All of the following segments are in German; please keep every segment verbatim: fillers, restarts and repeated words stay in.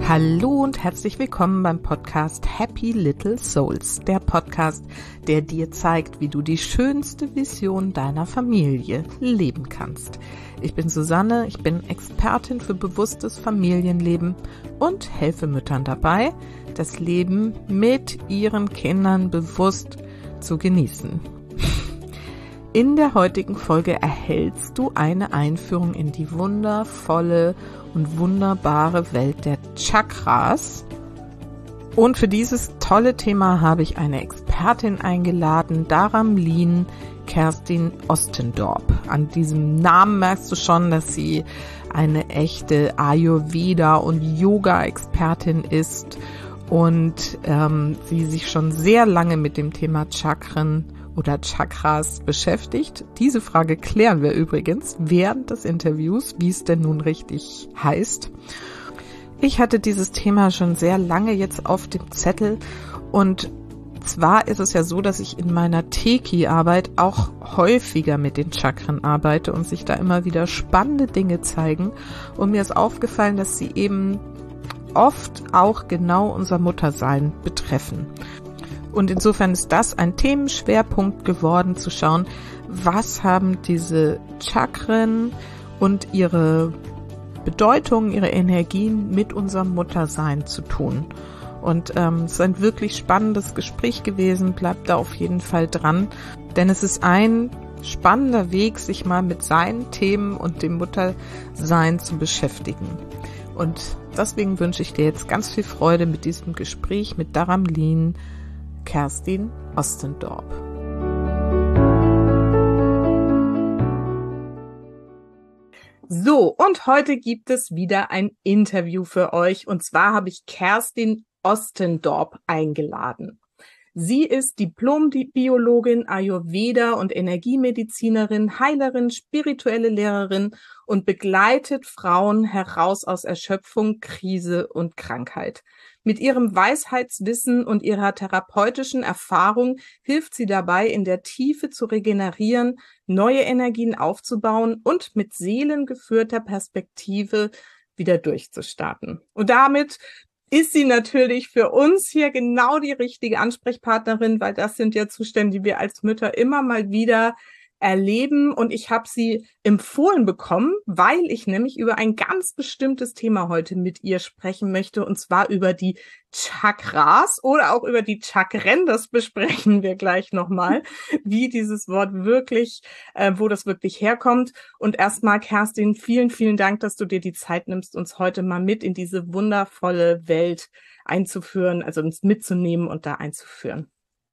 Hallo und herzlich willkommen beim Podcast Happy Little Souls, der Podcast, der dir zeigt, wie du die schönste Vision deiner Familie leben kannst. Ich bin Susanne, ich bin Expertin für bewusstes Familienleben und helfe Müttern dabei, das Leben mit ihren Kindern bewusst zu genießen. In der heutigen Folge erhältst du eine Einführung in die wundervolle und wunderbare Welt der Chakras. Und für dieses tolle Thema habe ich eine Expertin eingeladen, Dharamlin Kerstin Ostendorp. An diesem Namen merkst du schon, dass sie eine echte Ayurveda- und Yoga-Expertin ist und ähm, sie sich schon sehr lange mit dem Thema Chakren oder Chakras beschäftigt. Diese Frage klären wir übrigens während des Interviews, wie es denn nun richtig heißt. Ich hatte dieses Thema schon sehr lange jetzt auf dem Zettel und zwar ist es ja so, dass ich in meiner Teki-Arbeit auch häufiger mit den Chakren arbeite und sich da immer wieder spannende Dinge zeigen und mir ist aufgefallen, dass sie eben oft auch genau unser Muttersein betreffen. Und insofern ist das ein Themenschwerpunkt geworden, zu schauen, was haben diese Chakren und ihre Bedeutung, ihre Energien mit unserem Muttersein zu tun. Und ähm, es ist ein wirklich spannendes Gespräch gewesen, bleibt da auf jeden Fall dran, denn es ist ein spannender Weg, sich mal mit seinen Themen und dem Muttersein zu beschäftigen. Und deswegen wünsche ich dir jetzt ganz viel Freude mit diesem Gespräch mit Dharamlin Kerstin Ostendorp. So, und heute gibt es wieder ein Interview für euch. Und zwar habe ich Kerstin Ostendorp eingeladen. Sie ist Diplom-Biologin, Ayurveda- und Energiemedizinerin, Heilerin, spirituelle Lehrerin und begleitet Frauen heraus aus Erschöpfung, Krise und Krankheit. Mit ihrem Weisheitswissen und ihrer therapeutischen Erfahrung hilft sie dabei, in der Tiefe zu regenerieren, neue Energien aufzubauen und mit seelengeführter Perspektive wieder durchzustarten. Und damit ist sie natürlich für uns hier genau die richtige Ansprechpartnerin, weil das sind ja Zustände, die wir als Mütter immer mal wieder erleben. Und ich habe sie empfohlen bekommen, weil ich nämlich über ein ganz bestimmtes Thema heute mit ihr sprechen möchte, und zwar über die Chakras oder auch über die Chakren. Das besprechen wir gleich nochmal, wie dieses Wort wirklich, äh, wo das wirklich herkommt. Und erstmal, Kerstin, vielen, vielen Dank, dass du dir die Zeit nimmst, uns heute mal mit in diese wundervolle Welt einzuführen, also uns mitzunehmen und da einzuführen.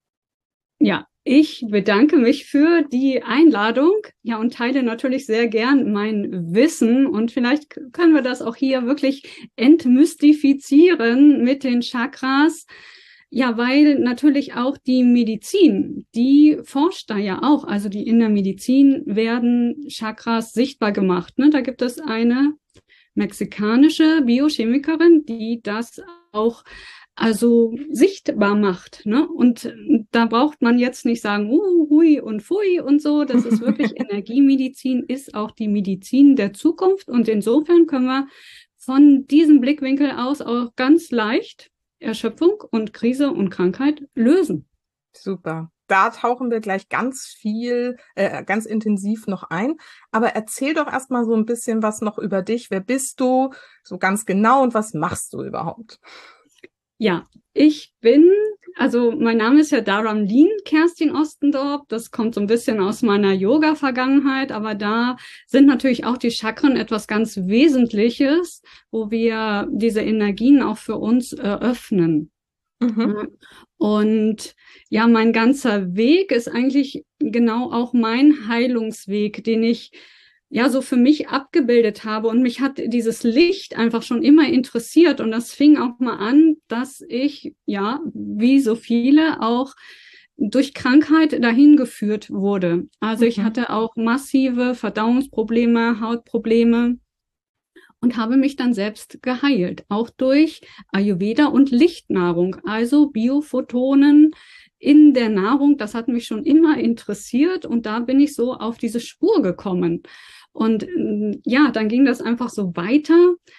Ja, ich bedanke mich für die Einladung, ja, und teile natürlich sehr gern mein Wissen, und vielleicht können wir das auch hier wirklich entmystifizieren mit den Chakras. Ja, weil natürlich auch die Medizin, die forscht da ja auch, also die in der Medizin werden Chakras sichtbar gemacht, ne? Da gibt es eine mexikanische Biochemikerin, die das auch also sichtbar macht, ne? Und da braucht man jetzt nicht sagen, uh, hui und pfui und so. Das ist wirklich Energiemedizin, ist auch die Medizin der Zukunft. Und insofern können wir von diesem Blickwinkel aus auch ganz leicht Erschöpfung und Krise und Krankheit lösen. Super. Da tauchen wir gleich ganz viel, äh, ganz intensiv noch ein. Aber erzähl doch erstmal so ein bisschen was noch über dich. Wer bist du so ganz genau und was machst du überhaupt? Ja, ich bin, also mein Name ist ja Dharamlin Kerstin Ostendorp. Das kommt so ein bisschen aus meiner Yoga-Vergangenheit, aber da sind natürlich auch die Chakren etwas ganz Wesentliches, wo wir diese Energien auch für uns eröffnen. Mhm. Und ja, mein ganzer Weg ist eigentlich genau auch mein Heilungsweg, den ich ja so für mich abgebildet habe, und mich hat dieses Licht einfach schon immer interessiert, und das fing auch mal an, dass ich, ja, wie so viele auch durch Krankheit dahin geführt wurde. Also mhm. ich hatte auch massive Verdauungsprobleme, Hautprobleme und habe mich dann selbst geheilt, auch durch Ayurveda und Lichtnahrung, also Biophotonen in der Nahrung. Das hat mich schon immer interessiert, und da bin ich so auf diese Spur gekommen. Und ja, dann ging das einfach so weiter.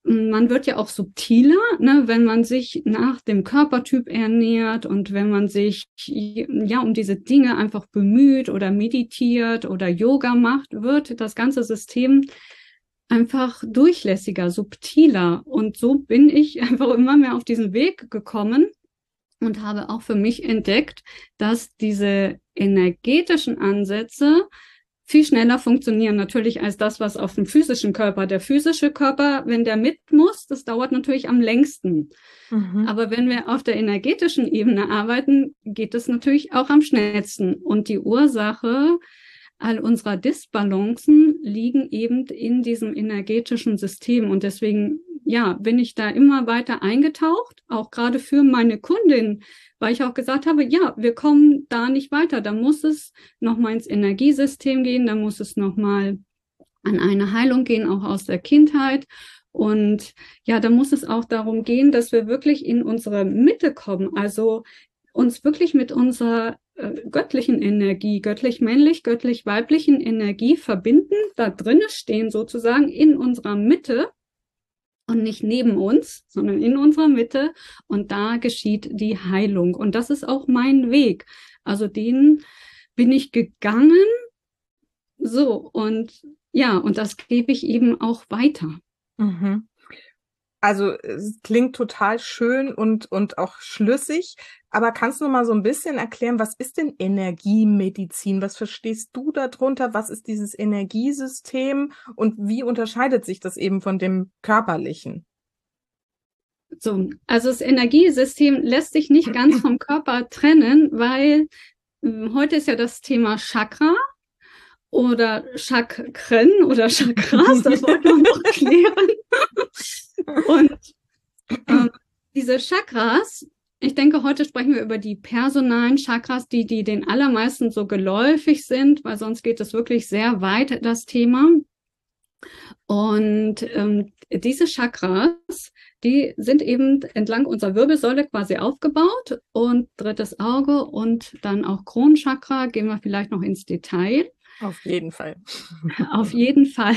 man wird ja auch subtiler, ne, wenn man sich nach dem Körpertyp ernährt und wenn man sich ja um diese Dinge einfach bemüht oder meditiert oder Yoga macht, wird das ganze System einfach durchlässiger, subtiler. Und so bin ich einfach immer mehr auf diesen Weg gekommen und habe auch für mich entdeckt, dass diese energetischen Ansätze viel schneller funktionieren natürlich als das, was auf dem physischen Körper. Der physische Körper, wenn der mit muss, das dauert natürlich am längsten. Mhm. Aber wenn wir auf der energetischen Ebene arbeiten, geht es natürlich auch am schnellsten. Und die Ursache all unserer Disbalancen liegen eben in diesem energetischen System. Und deswegen, ja, bin ich da immer weiter eingetaucht, auch gerade für meine Kundin, weil ich auch gesagt habe, ja, wir kommen da nicht weiter. Da muss es nochmal ins Energiesystem gehen, da muss es nochmal an eine Heilung gehen, auch aus der Kindheit. Und ja, da muss es auch darum gehen, dass wir wirklich in unsere Mitte kommen, also uns wirklich mit unserer äh, göttlichen Energie, göttlich-männlich, göttlich-weiblichen Energie verbinden, da drinnen stehen sozusagen in unserer Mitte. Und nicht neben uns, sondern in unserer Mitte. Und da geschieht die Heilung. Und das ist auch mein Weg. Also den bin ich gegangen. So, und ja, und das gebe ich eben auch weiter. Mhm. Also es klingt total schön und, und auch schlüssig. Aber kannst du mal so ein bisschen erklären, was ist denn Energiemedizin? Was verstehst du darunter? Was ist dieses Energiesystem und wie unterscheidet sich das eben von dem körperlichen? So, also das Energiesystem lässt sich nicht ganz vom Körper trennen, weil äh, heute ist ja das Thema Chakra oder Chakren oder Chakras, das wollte man noch klären. Und ähm, diese Chakras, ich denke, heute sprechen wir über die personalen Chakras, die, die den allermeisten so geläufig sind, weil sonst geht es wirklich sehr weit, das Thema. Und ähm, diese Chakras, die sind eben entlang unserer Wirbelsäule quasi aufgebaut und drittes Auge und dann auch Kronenchakra, gehen wir vielleicht noch ins Detail. Auf jeden Fall. Auf jeden Fall.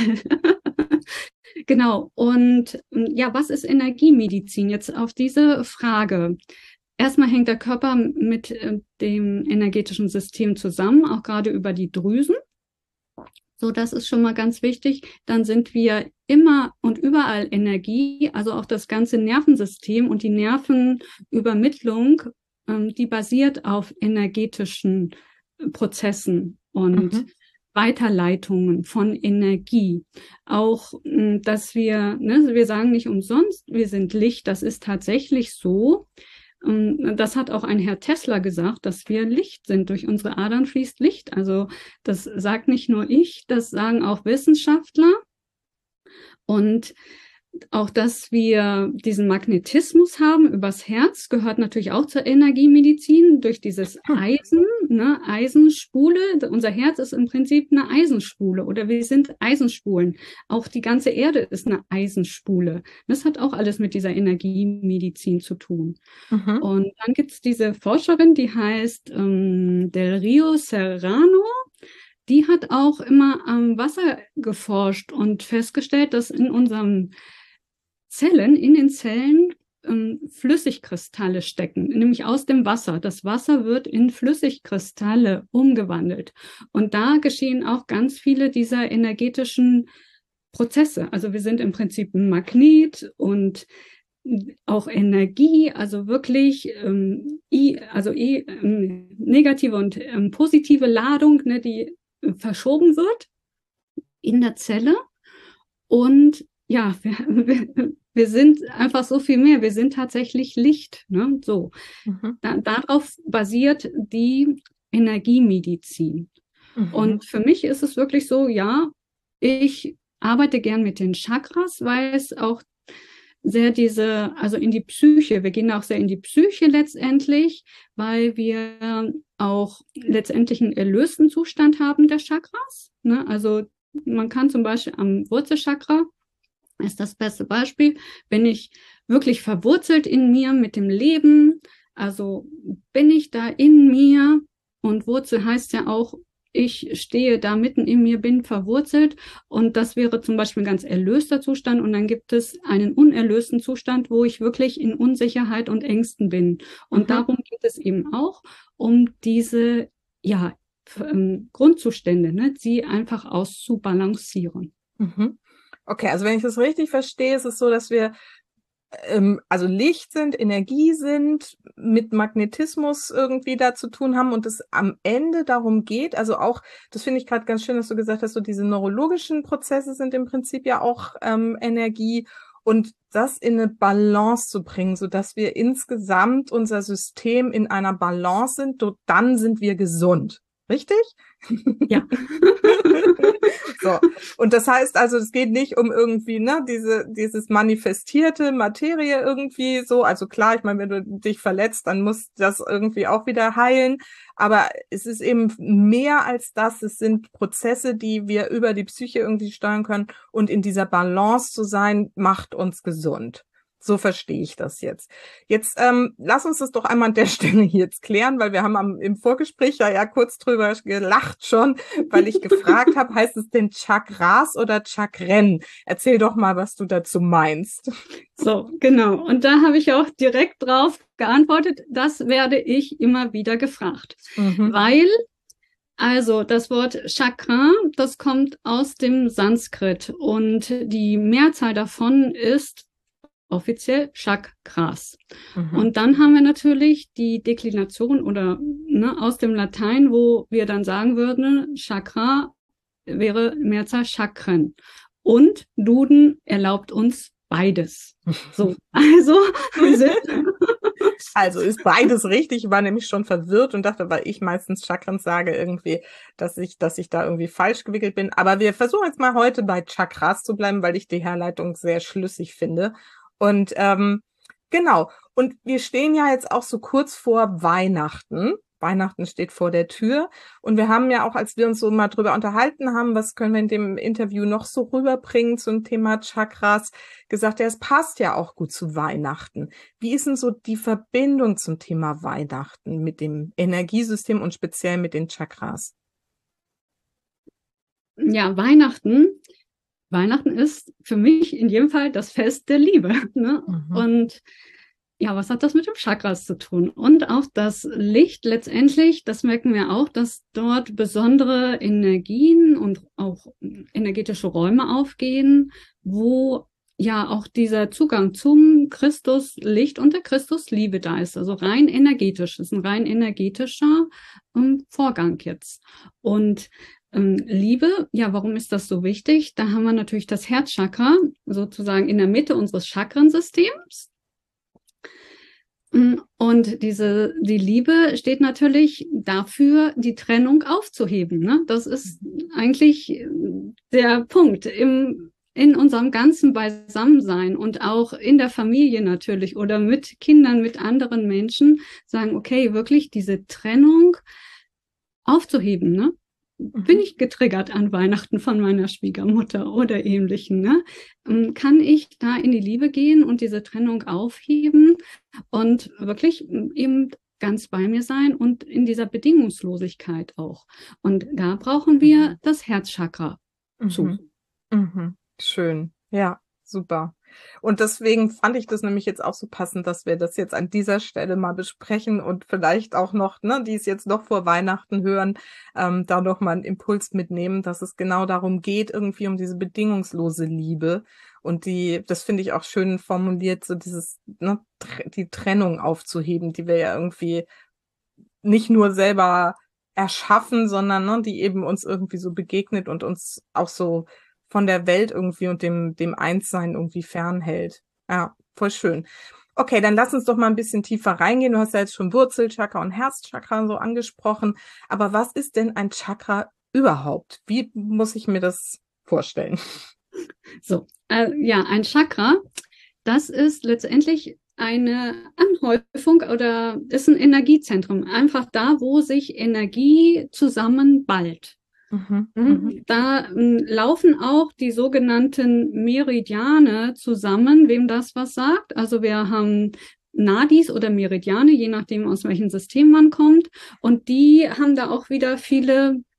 Genau. Und ja, was ist Energiemedizin? Jetzt auf diese Frage. Erstmal hängt der Körper mit äh, dem energetischen System zusammen, auch gerade über die Drüsen. So, das ist schon mal ganz wichtig. Dann sind wir immer und überall Energie, also auch das ganze Nervensystem und die Nervenübermittlung, ähm, die basiert auf energetischen Prozessen und mhm. Weiterleitungen von Energie. Auch, dass wir, ne, wir sagen nicht umsonst, wir sind Licht. Das ist tatsächlich so. Das hat auch ein Herr Tesla gesagt, dass wir Licht sind. Durch unsere Adern fließt Licht. Also das sagt nicht nur ich, das sagen auch Wissenschaftler. Und auch, dass wir diesen Magnetismus haben übers Herz, gehört natürlich auch zur Energiemedizin durch dieses Eisen, ne, Eisenspule. Unser Herz ist im Prinzip eine Eisenspule oder wir sind Eisenspulen. Auch die ganze Erde ist eine Eisenspule. Das hat auch alles mit dieser Energiemedizin zu tun. Mhm. Und dann gibt es diese Forscherin, die heißt ähm, Del Rio Serrano. Die hat auch immer am Wasser geforscht und festgestellt, dass in unserem Zellen, in den Zellen ähm, Flüssigkristalle stecken, nämlich aus dem Wasser. Das Wasser wird in Flüssigkristalle umgewandelt. Und da geschehen auch ganz viele dieser energetischen Prozesse. Also wir sind im Prinzip ein Magnet und auch Energie, also wirklich ähm, i, also i, ähm, negative und ähm, positive Ladung, ne, die äh, verschoben wird in der Zelle. Und ja, wir, wir, wir sind einfach so viel mehr. Wir sind tatsächlich Licht. Ne? So. Mhm. Da, darauf basiert die Energiemedizin. Mhm. Und für mich ist es wirklich so, ja, ich arbeite gern mit den Chakras, weil es auch sehr diese, also in die Psyche, wir gehen auch sehr in die Psyche letztendlich, weil wir auch letztendlich einen erlösten Zustand haben der Chakras. Ne? Also man kann zum Beispiel am Wurzelchakra, ist das beste Beispiel, bin ich wirklich verwurzelt in mir mit dem Leben, also bin ich da in mir und Wurzel heißt ja auch ich stehe da mitten in mir, bin verwurzelt und das wäre zum Beispiel ein ganz erlöster Zustand und dann gibt es einen unerlösten Zustand, wo ich wirklich in Unsicherheit und Ängsten bin. Und mhm. darum geht es eben auch, um diese, ja, ähm, Grundzustände, ne, sie einfach auszubalancieren. Mhm. Okay, also wenn ich das richtig verstehe, ist es so, dass wir ähm, also Licht sind, Energie sind, mit Magnetismus irgendwie da zu tun haben und es am Ende darum geht, also auch, das finde ich gerade ganz schön, dass du gesagt hast, so diese neurologischen Prozesse sind im Prinzip ja auch ähm, Energie und das in eine Balance zu bringen, sodass wir insgesamt unser System in einer Balance sind, dann sind wir gesund. Richtig? Ja. So. Und das heißt also, es geht nicht um irgendwie, ne, diese, dieses manifestierte Materie irgendwie so. Also klar, ich meine, wenn du dich verletzt, dann muss das irgendwie auch wieder heilen. Aber es ist eben mehr als das. Es sind Prozesse, die wir über die Psyche irgendwie steuern können. Und in dieser Balance zu sein, macht uns gesund. So verstehe ich das jetzt. Jetzt ähm, lass uns das doch einmal an der Stelle jetzt klären, weil wir haben am, im Vorgespräch ja, ja kurz drüber gelacht schon, weil ich gefragt habe, heißt es denn Chakras oder Chakren? Erzähl doch mal, was du dazu meinst. So, genau. Und da habe ich auch direkt drauf geantwortet, das werde ich immer wieder gefragt. Mhm. Weil, also das Wort Chakra, das kommt aus dem Sanskrit und die Mehrzahl davon ist offiziell Chakras. Mhm. Und dann haben wir natürlich die Deklination oder ne, aus dem Latein, wo wir dann sagen würden, Chakra wäre Mehrzahl Chakren. Und Duden erlaubt uns beides. So, also also ist beides richtig. Ich war nämlich schon verwirrt und dachte, weil ich meistens Chakren sage irgendwie, dass ich, dass ich da irgendwie falsch gewickelt bin. Aber wir versuchen jetzt mal heute bei Chakras zu bleiben, weil ich die Herleitung sehr schlüssig finde. Und ähm, genau, und wir stehen ja jetzt auch so kurz vor Weihnachten. Weihnachten steht vor der Tür. Und wir haben ja auch, als wir uns so mal drüber unterhalten haben, was können wir in dem Interview noch so rüberbringen zum Thema Chakras, gesagt, ja, es passt ja auch gut zu Weihnachten. Wie ist denn so die Verbindung zum Thema Weihnachten mit dem Energiesystem und speziell mit den Chakras? Ja, Weihnachten. Weihnachten ist für mich in jedem Fall das Fest der Liebe. Ne? Mhm. Und ja, was hat das mit dem Chakras zu tun? Und auch das Licht letztendlich, das merken wir auch, dass dort besondere Energien und auch energetische Räume aufgehen, wo ja auch dieser Zugang zum Christuslicht und der Christusliebe da ist. Also rein energetisch, das ist ein rein energetischer um, Vorgang jetzt. Und Liebe, ja, warum ist das so wichtig? Da haben wir natürlich das Herzchakra sozusagen in der Mitte unseres Chakrensystems. Und diese, die Liebe steht natürlich dafür, die Trennung aufzuheben. Ne? Das ist eigentlich der Punkt im, in unserem ganzen Beisammensein und auch in der Familie natürlich oder mit Kindern, mit anderen Menschen sagen, okay, wirklich diese Trennung aufzuheben, ne? Bin ich getriggert an Weihnachten von meiner Schwiegermutter oder Ähnlichem, ne? Kann ich da in die Liebe gehen und diese Trennung aufheben und wirklich eben ganz bei mir sein und in dieser Bedingungslosigkeit auch. Und da brauchen wir mhm. das Herzchakra mhm. zu. Mhm. Schön, ja, super. Und deswegen fand ich das nämlich jetzt auch so passend, dass wir das jetzt an dieser Stelle mal besprechen und vielleicht auch noch, ne, die es jetzt noch vor Weihnachten hören, ähm, da noch mal einen Impuls mitnehmen, dass es genau darum geht, irgendwie um diese bedingungslose Liebe. Und die, das finde ich auch schön formuliert, so dieses, ne, die Trennung aufzuheben, die wir ja irgendwie nicht nur selber erschaffen, sondern ne, die eben uns irgendwie so begegnet und uns auch so von der Welt irgendwie und dem, dem Einssein irgendwie fernhält. Ja, voll schön. Okay, dann lass uns doch mal ein bisschen tiefer reingehen. Du hast ja jetzt schon Wurzelchakra und Herzchakra so angesprochen. Aber was ist denn ein Chakra überhaupt? Wie muss ich mir das vorstellen? So, äh, ja, ein Chakra, das ist letztendlich eine Anhäufung oder ist ein Energiezentrum. Einfach da, wo sich Energie zusammenballt. Mhm, mhm. Da m, laufen auch die sogenannten Meridiane zusammen, wem das was sagt. Also wir haben Nadis oder Meridiane, je nachdem aus welchem System man kommt. Und die haben da auch wieder viele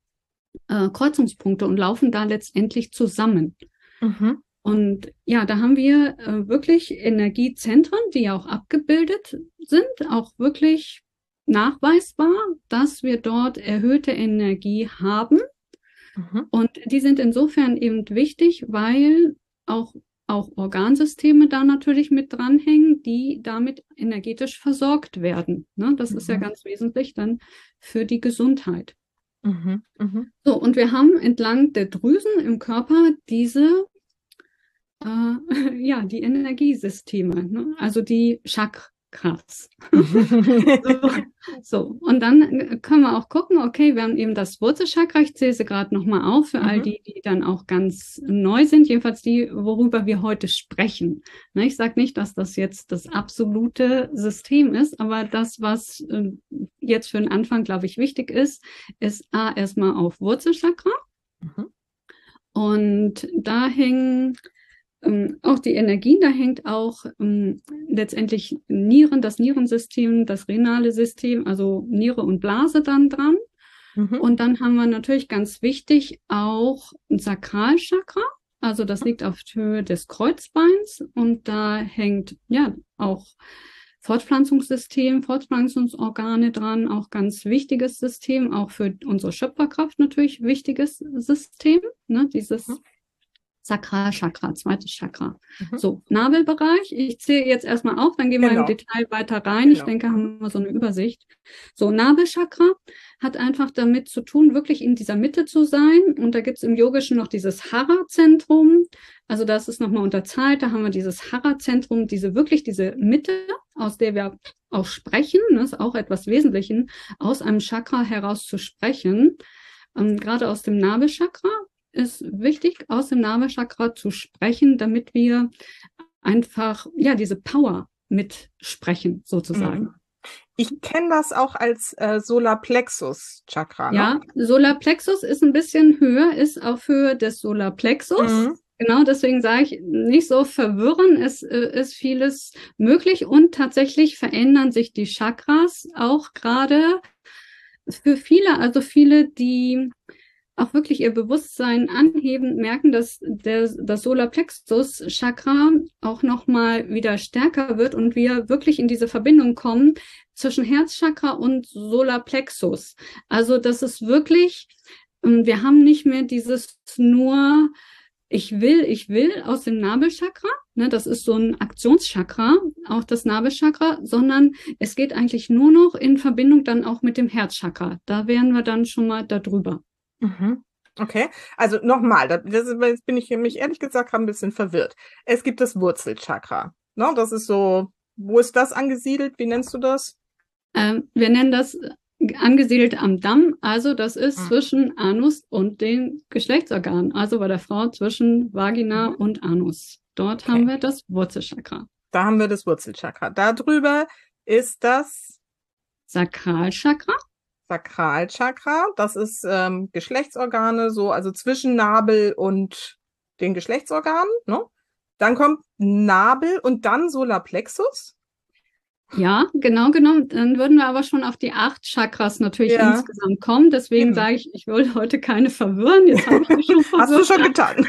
äh, Kreuzungspunkte und laufen da letztendlich zusammen. Mhm. Und ja, da haben wir äh, wirklich Energiezentren, die ja auch abgebildet sind, auch wirklich nachweisbar, dass wir dort erhöhte Energie haben. Mhm. Und die sind insofern eben wichtig, weil auch, auch Organsysteme da natürlich mit dranhängen, die damit energetisch versorgt werden. Ne? Das Mhm. ist ja ganz wesentlich dann für die Gesundheit. Mhm. Mhm. So, und wir haben entlang der Drüsen im Körper diese Äh, ja, die Energiesysteme, ne? Also die Chakras. So, so, und dann können wir auch gucken, okay, wir haben eben das Wurzelchakra, ich zähle sie gerade nochmal auf für all Mhm. die, die dann auch ganz neu sind, jedenfalls die, worüber wir heute sprechen. Ne, ich sage nicht, dass das jetzt das absolute System ist, aber das, was äh, jetzt für den Anfang, glaube ich, wichtig ist, ist A, erstmal auf Wurzelchakra. Mhm. Und da hängen ähm, auch die Energien, da hängt auch ähm, letztendlich Nieren, das Nierensystem, das renale System, also Niere und Blase dann dran. Mhm. Und dann haben wir natürlich ganz wichtig auch ein Sakralchakra, also das liegt auf Höhe des Kreuzbeins und da hängt ja auch Fortpflanzungssystem, Fortpflanzungsorgane dran, auch ganz wichtiges System, auch für unsere Schöpferkraft natürlich wichtiges System, ne, dieses Mhm. Sakralchakra, zweites Chakra. Mhm. So, Nabelbereich. Ich zähle jetzt erstmal auf, dann gehen wir Genau. im Detail weiter rein. Ich Genau. denke, haben wir so eine Übersicht. So, Nabelchakra hat einfach damit zu tun, wirklich in dieser Mitte zu sein. Und da gibt es im Yogischen noch dieses Hara-Zentrum. Also das ist nochmal unter Zeit. Da haben wir dieses Hara-Zentrum, diese wirklich diese Mitte, aus der wir auch sprechen. Das ist auch etwas Wesentliches, aus einem Chakra heraus zu sprechen. Ähm, gerade aus dem Nabelchakra ist wichtig, aus dem Nabelchakra zu sprechen, damit wir einfach, ja, diese Power mitsprechen, sozusagen. Ich kenne das auch als äh, Solarplexus-Chakra, ne? Ja, Solarplexus ist ein bisschen höher, ist auf Höhe des Solarplexus. Mhm. Genau, deswegen sage ich, nicht so verwirren, es äh, ist vieles möglich und tatsächlich verändern sich die Chakras auch gerade für viele, also viele, die auch wirklich ihr Bewusstsein anheben, merken, dass der, das Solarplexus-Chakra auch nochmal wieder stärker wird und wir wirklich in diese Verbindung kommen zwischen Herzchakra und Solarplexus. Also das ist wirklich, wir haben nicht mehr dieses nur ich will, ich will aus dem Nabelchakra, ne, das ist so ein Aktionschakra, auch das Nabelchakra, sondern es geht eigentlich nur noch in Verbindung dann auch mit dem Herzchakra. Da wären wir dann schon mal da drüber. Mhm. Okay, also nochmal, das, das ist, jetzt bin ich mich ehrlich gesagt ein bisschen verwirrt. Es gibt das Wurzelchakra, ne? Das ist so, wo ist das angesiedelt? Wie nennst du das? Ähm, wir nennen das angesiedelt am Damm, also das ist Mhm. zwischen Anus und den Geschlechtsorganen, also bei der Frau zwischen Vagina Mhm. und Anus. Dort Okay. haben wir das Wurzelchakra. Da haben wir das Wurzelchakra. Da drüber ist das Sakralchakra. Sakralchakra. Das ist ähm, Geschlechtsorgane, so, also zwischen Nabel und den Geschlechtsorganen, ne? Dann kommt Nabel und dann Solarplexus. Ja, genau genommen. Dann würden wir aber schon auf die acht Chakras natürlich Ja. insgesamt kommen. Deswegen Eben. sage ich, ich will heute keine verwirren. Jetzt habe ich mich schon verwirrt. Hast du schon getan.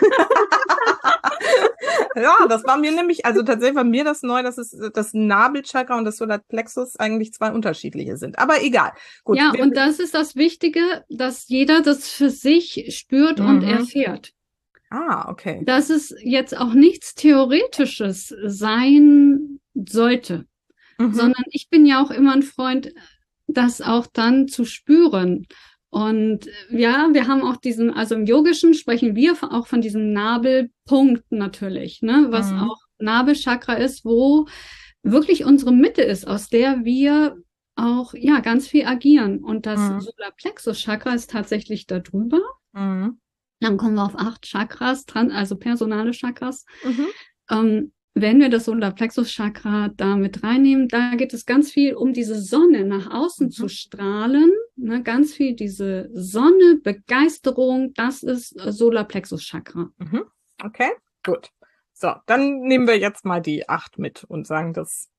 Ja, das war mir nämlich, also tatsächlich war mir das neu, dass es das Nabelchakra und das Solarplexus eigentlich zwei unterschiedliche sind. Aber egal. Gut. Ja, wir- und das ist das Wichtige, dass jeder das für sich spürt und Mhm. erfährt. Ah, okay. Dass es jetzt auch nichts Theoretisches sein sollte, Mhm. sondern ich bin ja auch immer ein Freund, das auch dann zu spüren. Und ja, wir haben auch diesen, also im Yogischen sprechen wir auch von diesem Nabelpunkt natürlich, ne, was Mhm. auch Nabelchakra ist, wo wirklich unsere Mitte ist, aus der wir auch, ja, ganz viel agieren. Und das Mhm. Solarplexus-Chakra ist tatsächlich da drüber. Mhm. Dann kommen wir auf acht Chakras, tran- also personale Chakras. Mhm. Ähm, wenn wir das Solarplexus-Chakra da mit reinnehmen, da geht es ganz viel um diese Sonne nach außen Mhm. zu strahlen. Ne, ganz viel diese Sonne, Begeisterung, das ist Solarplexus-Chakra. Mhm. Okay, gut. So, dann nehmen wir jetzt mal die acht mit und sagen das.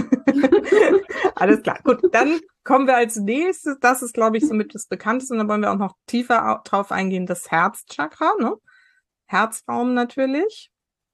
Alles klar. Gut, dann kommen wir als nächstes, das ist, glaube ich, somit das Bekannteste, und dann wollen wir auch noch tiefer drauf eingehen, das Herzchakra, ne? Herzraum natürlich.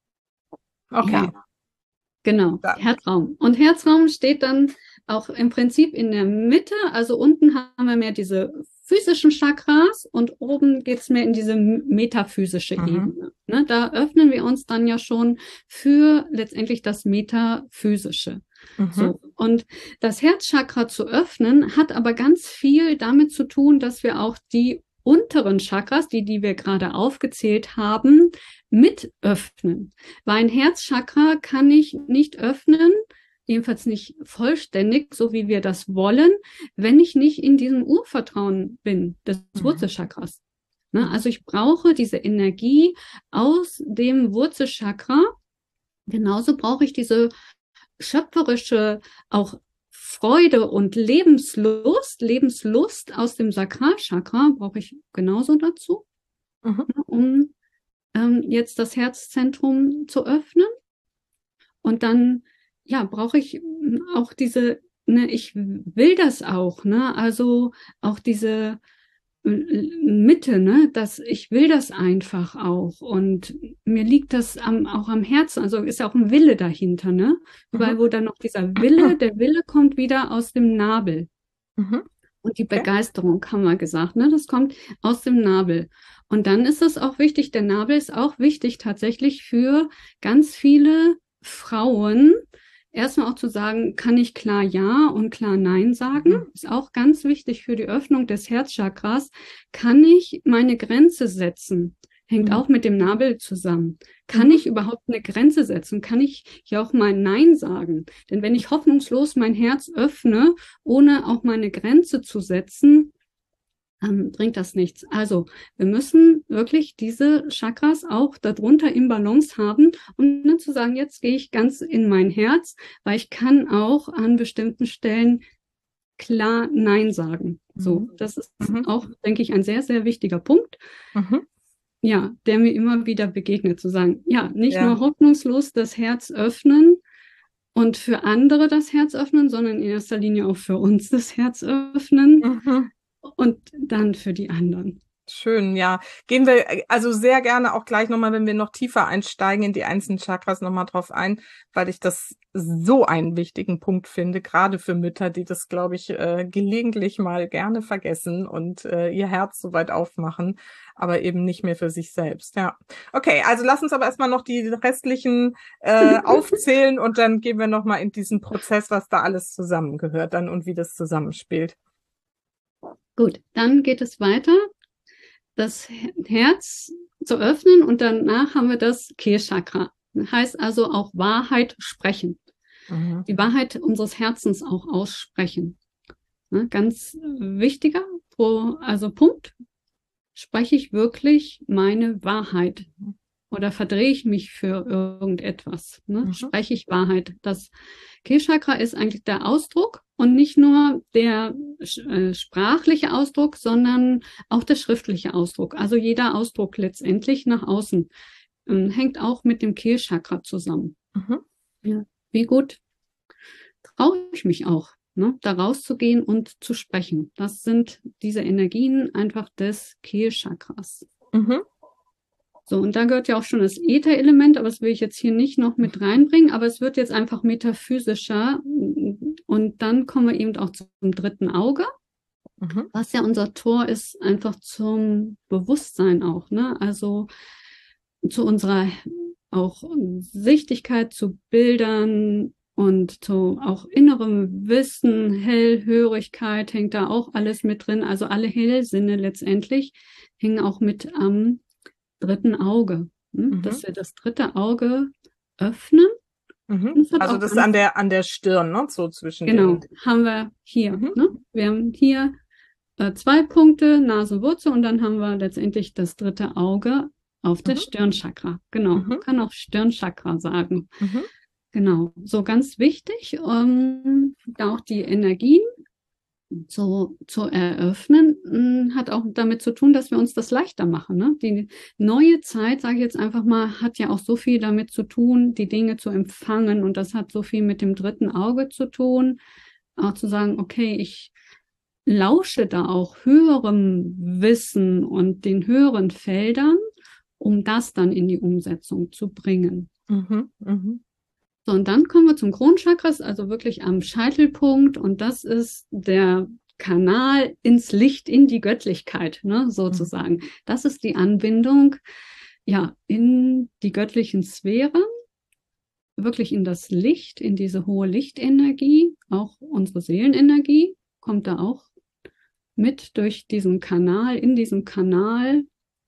Okay. Ja, genau, Dann. Herzraum. Und Herzraum steht dann auch im Prinzip in der Mitte. Also unten haben wir mehr diese physischen Chakras und oben geht's mehr in diese metaphysische Mhm. Ebene. Ne, da öffnen wir uns dann ja schon für letztendlich das Metaphysische. Mhm. So. Und das Herzchakra zu öffnen, hat aber ganz viel damit zu tun, dass wir auch die unteren Chakras, die, die wir gerade aufgezählt haben, mit öffnen. Weil ein Herzchakra kann ich nicht öffnen, jedenfalls nicht vollständig, so wie wir das wollen, wenn ich nicht in diesem Urvertrauen bin, des Mhm. Wurzelchakras. Ne? Also ich brauche diese Energie aus dem Wurzelchakra. Genauso brauche ich diese schöpferische auch Freude und Lebenslust, Lebenslust aus dem Sakralchakra brauche ich genauso dazu, Mhm. ne, um ähm, jetzt das Herzzentrum zu öffnen. Und dann, ja, brauche ich auch diese, ne, ich will das auch, ne, also auch diese Mitte, ne, dass ich will das einfach auch und mir liegt das am, auch am Herzen, also ist ja auch ein Wille dahinter, ne, weil Mhm. wo dann noch dieser Wille, der Wille kommt wieder aus dem Nabel Mhm. und die Okay. Begeisterung, haben wir gesagt, ne, das kommt aus dem Nabel und dann ist es auch wichtig, der Nabel ist auch wichtig tatsächlich für ganz viele Frauen, erstmal auch zu sagen, kann ich klar Ja und klar Nein sagen? Mhm. Ist auch ganz wichtig für die Öffnung des Herzchakras. Kann ich meine Grenze setzen? Hängt Mhm. auch mit dem Nabel zusammen. Kann Mhm. ich überhaupt eine Grenze setzen? Kann ich hier auch mal Nein sagen? Denn wenn ich hoffnungslos mein Herz öffne, ohne auch meine Grenze zu setzen, ähm, bringt das nichts. Also wir müssen wirklich diese Chakras auch darunter im Balance haben, um dann zu sagen, jetzt gehe ich ganz in mein Herz, weil ich kann auch an bestimmten Stellen klar Nein sagen. So, Mhm. das ist Mhm. auch, denke ich, ein sehr, sehr wichtiger Punkt, Mhm. ja, der mir immer wieder begegnet, zu sagen, ja, nicht Ja. nur hoffnungslos das Herz öffnen und für andere das Herz öffnen, sondern in erster Linie auch für uns das Herz öffnen. Mhm. Und dann für die anderen. Schön, ja. Gehen wir also sehr gerne auch gleich nochmal, wenn wir noch tiefer einsteigen in die einzelnen Chakras, nochmal drauf ein, weil ich das so einen wichtigen Punkt finde, gerade für Mütter, die das, glaube ich, äh, gelegentlich mal gerne vergessen und äh, ihr Herz so weit aufmachen, aber eben nicht mehr für sich selbst. Ja. Okay, also lass uns aber erstmal noch die restlichen äh, aufzählen und dann gehen wir nochmal in diesen Prozess, was da alles zusammengehört dann und wie das zusammenspielt. Gut, dann geht es weiter, das Herz zu öffnen und danach haben wir das Kehlchakra. Das heißt also auch Wahrheit sprechen. Mhm. Die Wahrheit unseres Herzens auch aussprechen. Ne, ganz wichtiger, pro, also Punkt, spreche ich wirklich meine Wahrheit oder verdrehe ich mich für irgendetwas? Ne? Mhm. Spreche ich Wahrheit? Das Kehlchakra ist eigentlich der Ausdruck und nicht nur der äh, sprachliche Ausdruck, sondern auch der schriftliche Ausdruck. Also jeder Ausdruck letztendlich nach außen äh, hängt auch mit dem Kehlchakra zusammen. Mhm. Ja. Wie gut traue ich mich auch, ne, da rauszugehen und zu sprechen. Das sind diese Energien einfach des Kehlchakras. Mhm. So, und da gehört ja auch schon das Ätherelement, aber das will ich jetzt hier nicht noch mit reinbringen, aber es wird jetzt einfach metaphysischer und dann kommen wir eben auch zum dritten Auge, Mhm. was ja unser Tor ist, einfach zum Bewusstsein auch, ne? Also zu unserer auch Sichtigkeit, zu Bildern und zu auch innerem Wissen, Hellhörigkeit hängt da auch alles mit drin, also alle Hellsinne letztendlich hängen auch mit am dritten Auge, hm? Mhm. Dass wir das dritte Auge öffnen. Mhm. Das Also das ist an der, an der Stirn, ne? So zwischen genau, den. haben wir hier. Mhm. Ne? Wir haben hier äh, zwei Punkte, Nasenwurzel, und dann haben wir letztendlich das dritte Auge auf der Mhm. Stirnchakra. Genau, Mhm. man kann auch Stirnchakra sagen. Mhm. Genau, so ganz wichtig, ähm, auch die Energien. zu, zu eröffnen, mh, hat auch damit zu tun, dass wir uns das leichter machen. Ne? Die neue Zeit, sage ich jetzt einfach mal, hat ja auch so viel damit zu tun, die Dinge zu empfangen. Und das hat so viel mit dem dritten Auge zu tun, auch zu sagen, okay, ich lausche da auch höherem Wissen und den höheren Feldern, um das dann in die Umsetzung zu bringen. Mhm, mhm. So, und dann kommen wir zum Kronchakras, also wirklich am Scheitelpunkt. Und das ist der Kanal ins Licht, in die Göttlichkeit, ne, sozusagen. Mhm. Das ist die Anbindung, ja, in die göttlichen Sphären, wirklich in das Licht, in diese hohe Lichtenergie. Auch unsere Seelenenergie kommt da auch mit durch diesen Kanal, in diesem Kanal.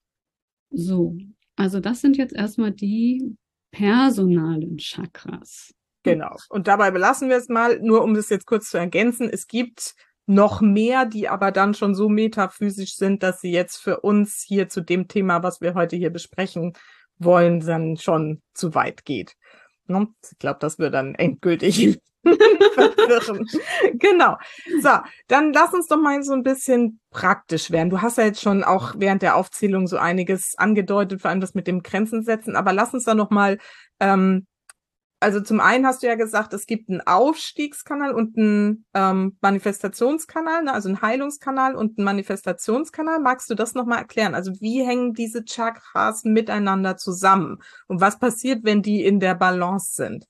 So, also das sind jetzt erstmal die personalen Chakras. Genau. Und dabei belassen wir es mal, nur um das jetzt kurz zu ergänzen. Es gibt noch mehr, die aber dann schon so metaphysisch sind, dass sie jetzt für uns hier zu dem Thema, was wir heute hier besprechen wollen, dann schon zu weit geht. Ich glaube, das wird dann endgültig verwirren. Genau. So, dann lass uns doch mal so ein bisschen praktisch werden. Du hast ja jetzt schon auch während der Aufzählung so einiges angedeutet, vor allem das mit dem Grenzen setzen, aber lass uns da noch mal, ähm, also zum einen hast du ja gesagt, es gibt einen Aufstiegskanal und einen ähm, Manifestationskanal, ne? Also einen Heilungskanal und einen Manifestationskanal. Magst du das nochmal erklären? Also wie hängen diese Chakras miteinander zusammen? Und was passiert, wenn die in der Balance sind?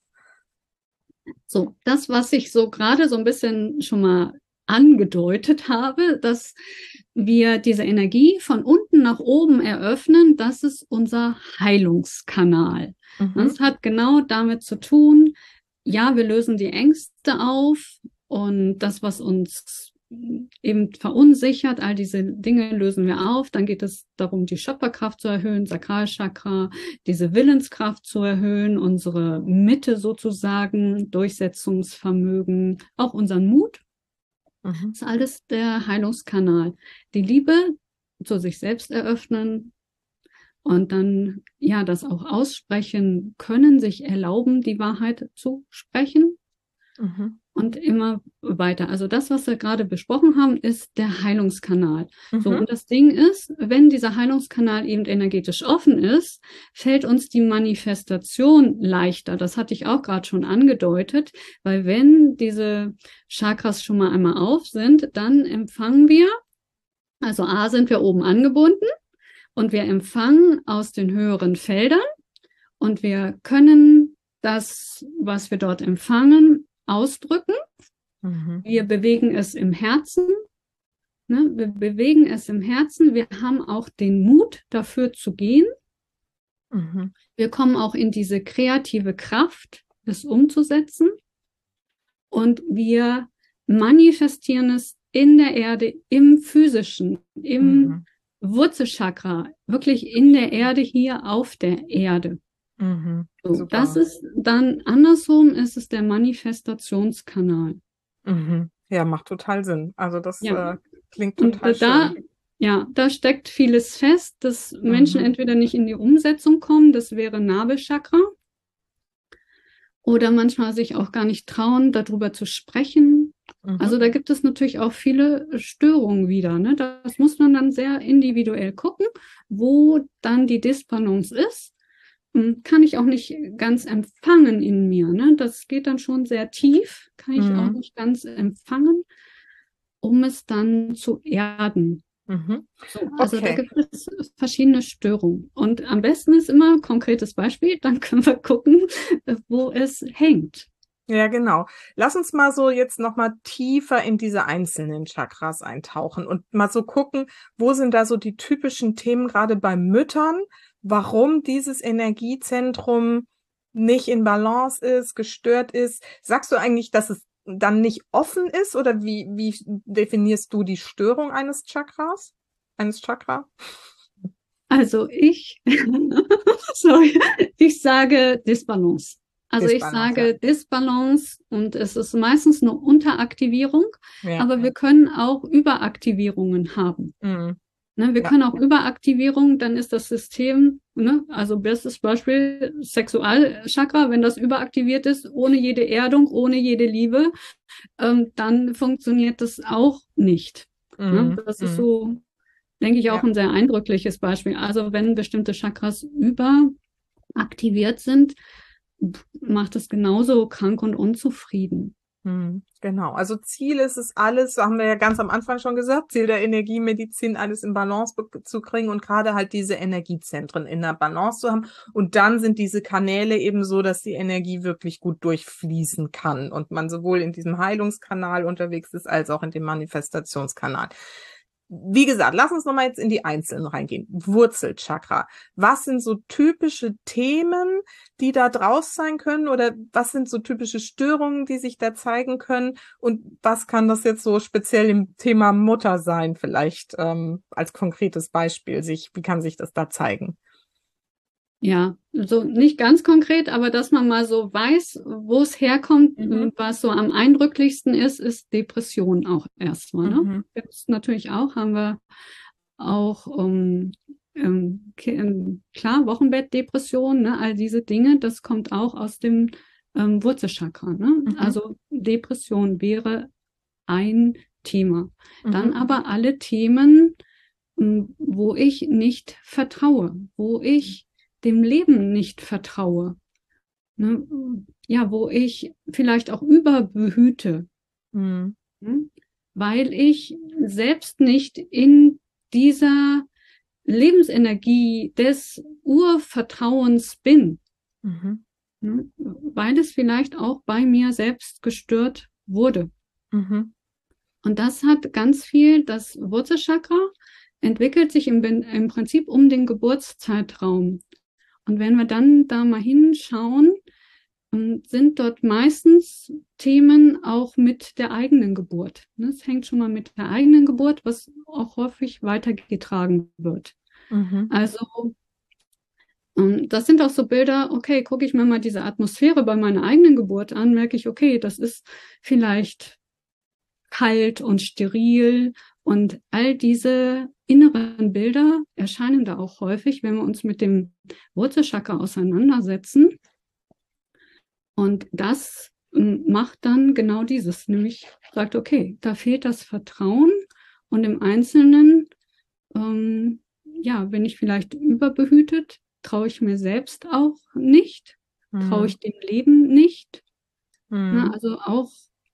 So, das, was ich so gerade so ein bisschen schon mal angedeutet habe, dass wir diese Energie von unten nach oben eröffnen, das ist unser Heilungskanal. Mhm. Das hat genau damit zu tun, ja, wir lösen die Ängste auf und das, was uns eben verunsichert, all diese Dinge lösen wir auf. Dann geht es darum, die Schöpferkraft zu erhöhen, Sakralchakra, diese Willenskraft zu erhöhen, unsere Mitte sozusagen, Durchsetzungsvermögen, auch unseren Mut. Mhm. Das ist alles der Heilungskanal. Die Liebe zu sich selbst eröffnen und dann, ja, das auch aussprechen können, sich erlauben, die Wahrheit zu sprechen. Mhm. Und immer weiter. Also das, was wir gerade besprochen haben, ist der Heilungskanal. Mhm. So, und das Ding ist, wenn dieser Heilungskanal eben energetisch offen ist, fällt uns die Manifestation leichter. Das hatte ich auch gerade schon angedeutet, weil wenn diese Chakras schon mal einmal auf sind, dann empfangen wir, also A, sind wir oben angebunden und wir empfangen aus den höheren Feldern und wir können das, was wir dort empfangen, ausdrücken. Mhm. Wir bewegen es im Herzen. Ne? Wir bewegen es im Herzen. Wir haben auch den Mut, dafür zu gehen. Mhm. Wir kommen auch in diese kreative Kraft, es umzusetzen. Und wir manifestieren es in der Erde, im Physischen, im mhm. Wurzelchakra, wirklich in der Erde, hier auf der Erde. Mhm. So, das ist dann andersrum, ist es der Manifestationskanal. Mhm. Ja, macht total Sinn. Also das ja. äh, klingt total Und da, schön. Ja, da steckt vieles fest, dass mhm. Menschen entweder nicht in die Umsetzung kommen, das wäre Nabelchakra, oder manchmal sich auch gar nicht trauen, darüber zu sprechen. Mhm. Also da gibt es natürlich auch viele Störungen wieder. Ne? Das muss man dann sehr individuell gucken, wo dann die Disbalance ist. Kann ich auch nicht ganz empfangen in mir. Ne? Das geht dann schon sehr tief, kann ich mhm. auch nicht ganz empfangen, um es dann zu erden. Mhm. So, also okay. Da gibt es verschiedene Störungen. Und am besten ist immer ein konkretes Beispiel, dann können wir gucken, wo es hängt. Ja, genau. Lass uns mal so jetzt nochmal tiefer in diese einzelnen Chakras eintauchen und mal so gucken, wo sind da so die typischen Themen, gerade bei Müttern, warum dieses Energiezentrum nicht in Balance ist, gestört ist. Sagst du eigentlich, dass es dann nicht offen ist oder wie, wie definierst du die Störung eines Chakras? Eines Chakra? Also ich, sorry, ich sage Disbalance. Also Disbalance, ich sage ja. Disbalance und es ist meistens eine Unteraktivierung, ja, aber ja. wir können auch Überaktivierungen haben. Mhm. Ne, wir Ja. können auch Überaktivierung, dann ist das System, ne, also bestes Beispiel Sexualchakra, wenn das überaktiviert ist, ohne jede Erdung, ohne jede Liebe, ähm, dann funktioniert das auch nicht. Ne? Mhm. Das ist Mhm. so, denke ich, auch Ja. ein sehr eindrückliches Beispiel. Also wenn bestimmte Chakras überaktiviert sind, macht es genauso krank und unzufrieden. Hm, genau. Also Ziel ist es alles, so haben wir ja ganz am Anfang schon gesagt, Ziel der Energiemedizin, alles in Balance be- zu kriegen und gerade halt diese Energiezentren in der Balance zu haben. Und dann sind diese Kanäle eben so, dass die Energie wirklich gut durchfließen kann und man sowohl in diesem Heilungskanal unterwegs ist, als auch in dem Manifestationskanal. Wie gesagt, lass uns nochmal jetzt in die Einzelnen reingehen. Wurzelchakra. Was sind so typische Themen, die da draus sein können? Oder was sind so typische Störungen, die sich da zeigen können? Und was kann das jetzt so speziell im Thema Mutter sein, vielleicht ähm, als konkretes Beispiel? Sich, wie kann sich das da zeigen? Ja, so nicht ganz konkret, aber dass man mal so weiß, wo es herkommt, Mhm. was so am eindrücklichsten ist, ist Depression auch erstmal. Ne? Mhm. Jetzt natürlich auch, haben wir auch ähm, ähm, ki- ähm, klar, Wochenbettdepression, ne? All diese Dinge, das kommt auch aus dem ähm, Wurzelchakra. Ne? Mhm. Also Depression wäre ein Thema. Dann Mhm. aber alle Themen, m, wo ich nicht vertraue, wo ich dem Leben nicht vertraue, ne? Ja, wo ich vielleicht auch überbehüte, Mhm. ne? Weil ich selbst nicht in dieser Lebensenergie des Urvertrauens bin, Mhm. ne? Weil es vielleicht auch bei mir selbst gestört wurde. Mhm. Und das hat ganz viel, das Wurzelchakra entwickelt sich im, im Prinzip um den Geburtszeitraum. Und wenn wir dann da mal hinschauen, sind dort meistens Themen auch mit der eigenen Geburt. Es hängt schon mal mit der eigenen Geburt, was auch häufig weitergetragen wird. Mhm. Also das sind auch so Bilder, okay, gucke ich mir mal diese Atmosphäre bei meiner eigenen Geburt an, merke ich, okay, das ist vielleicht kalt und steril und all diese inneren Bilder erscheinen da auch häufig, wenn wir uns mit dem Wurzelchakra auseinandersetzen. Und das ähm, macht dann genau dieses, nämlich sagt, okay, da fehlt das Vertrauen und im Einzelnen, ähm, ja, bin ich vielleicht überbehütet, traue ich mir selbst auch nicht, traue ich dem Leben nicht. Mhm. Na, also auch,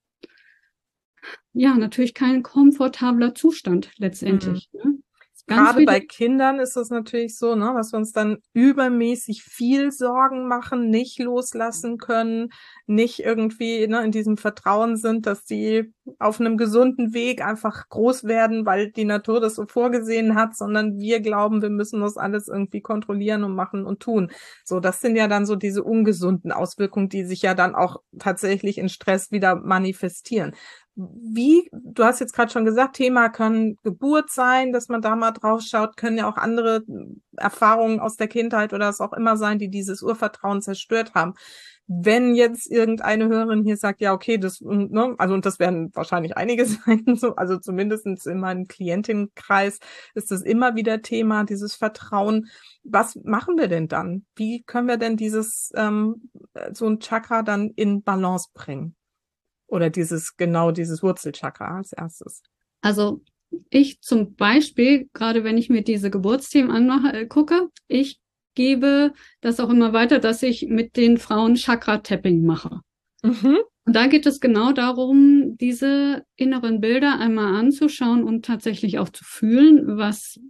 ja, natürlich kein komfortabler Zustand letztendlich. Mhm. Ne? Ganz Gerade viele, bei Kindern ist es natürlich so, ne, dass wir uns dann übermäßig viel Sorgen machen, nicht loslassen können, nicht irgendwie, ne, in diesem Vertrauen sind, dass die auf einem gesunden Weg einfach groß werden, weil die Natur das so vorgesehen hat, sondern wir glauben, wir müssen das alles irgendwie kontrollieren und machen und tun. So, das sind ja dann so diese ungesunden Auswirkungen, die sich ja dann auch tatsächlich in Stress wieder manifestieren. Wie, du hast jetzt gerade schon gesagt, Thema kann Geburt sein, dass man da mal drauf schaut, können ja auch andere Erfahrungen aus der Kindheit oder was auch immer sein, die dieses Urvertrauen zerstört haben. Wenn jetzt irgendeine Hörerin hier sagt, ja, okay, das, ne, also, und das werden wahrscheinlich einige sein, so, also zumindestens in meinem Klientinnenkreis ist das immer wieder Thema, dieses Vertrauen. Was machen wir denn dann? Wie können wir denn dieses, ähm, so ein Chakra dann in Balance bringen? Oder dieses, genau dieses Wurzelchakra als erstes. also ich zum Beispiel, gerade wenn ich mir diese Geburtsthemen anmache, äh, gucke, ich gebe das auch immer weiter, dass ich mit den Frauen Chakra-Tapping mache. Mhm. Und da geht es genau darum, diese inneren Bilder einmal anzuschauen und tatsächlich auch zu fühlen, was,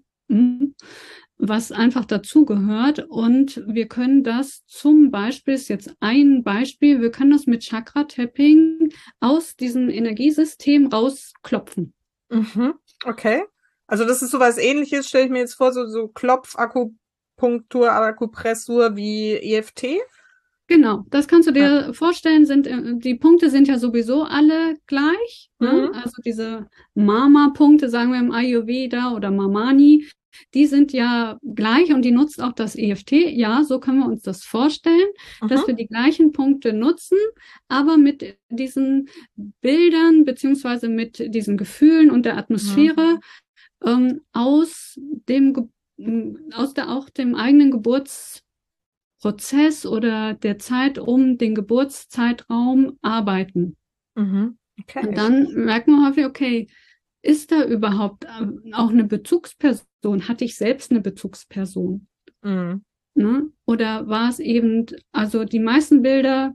was einfach dazugehört. Und wir können das zum Beispiel, ist jetzt ein Beispiel, wir können das mit Chakra-Tapping aus diesem Energiesystem rausklopfen. Mhm. Okay. Also das ist sowas Ähnliches, stelle ich mir jetzt vor, so, so Klopf-Akupunktur, Akupressur wie E F T. Genau, das kannst du dir Ja. vorstellen, sind, äh, die Punkte sind ja sowieso alle gleich, ne? Mhm. Also diese Mama-Punkte, sagen wir im Ayurveda oder Mamani, die sind ja gleich und die nutzt auch das E F T. Ja, so können wir uns das vorstellen, Mhm. dass wir die gleichen Punkte nutzen, aber mit diesen Bildern beziehungsweise mit diesen Gefühlen und der Atmosphäre ähm, aus dem, Ge- aus der, auch dem eigenen Geburtsprozess oder der Zeit um den Geburtszeitraum arbeiten. Mhm. Okay. Und dann merkt man häufig, okay, ist da überhaupt ähm, auch eine Bezugsperson? Hatte ich selbst eine Bezugsperson? Mhm. Ne? Oder war es eben, also die meisten Bilder,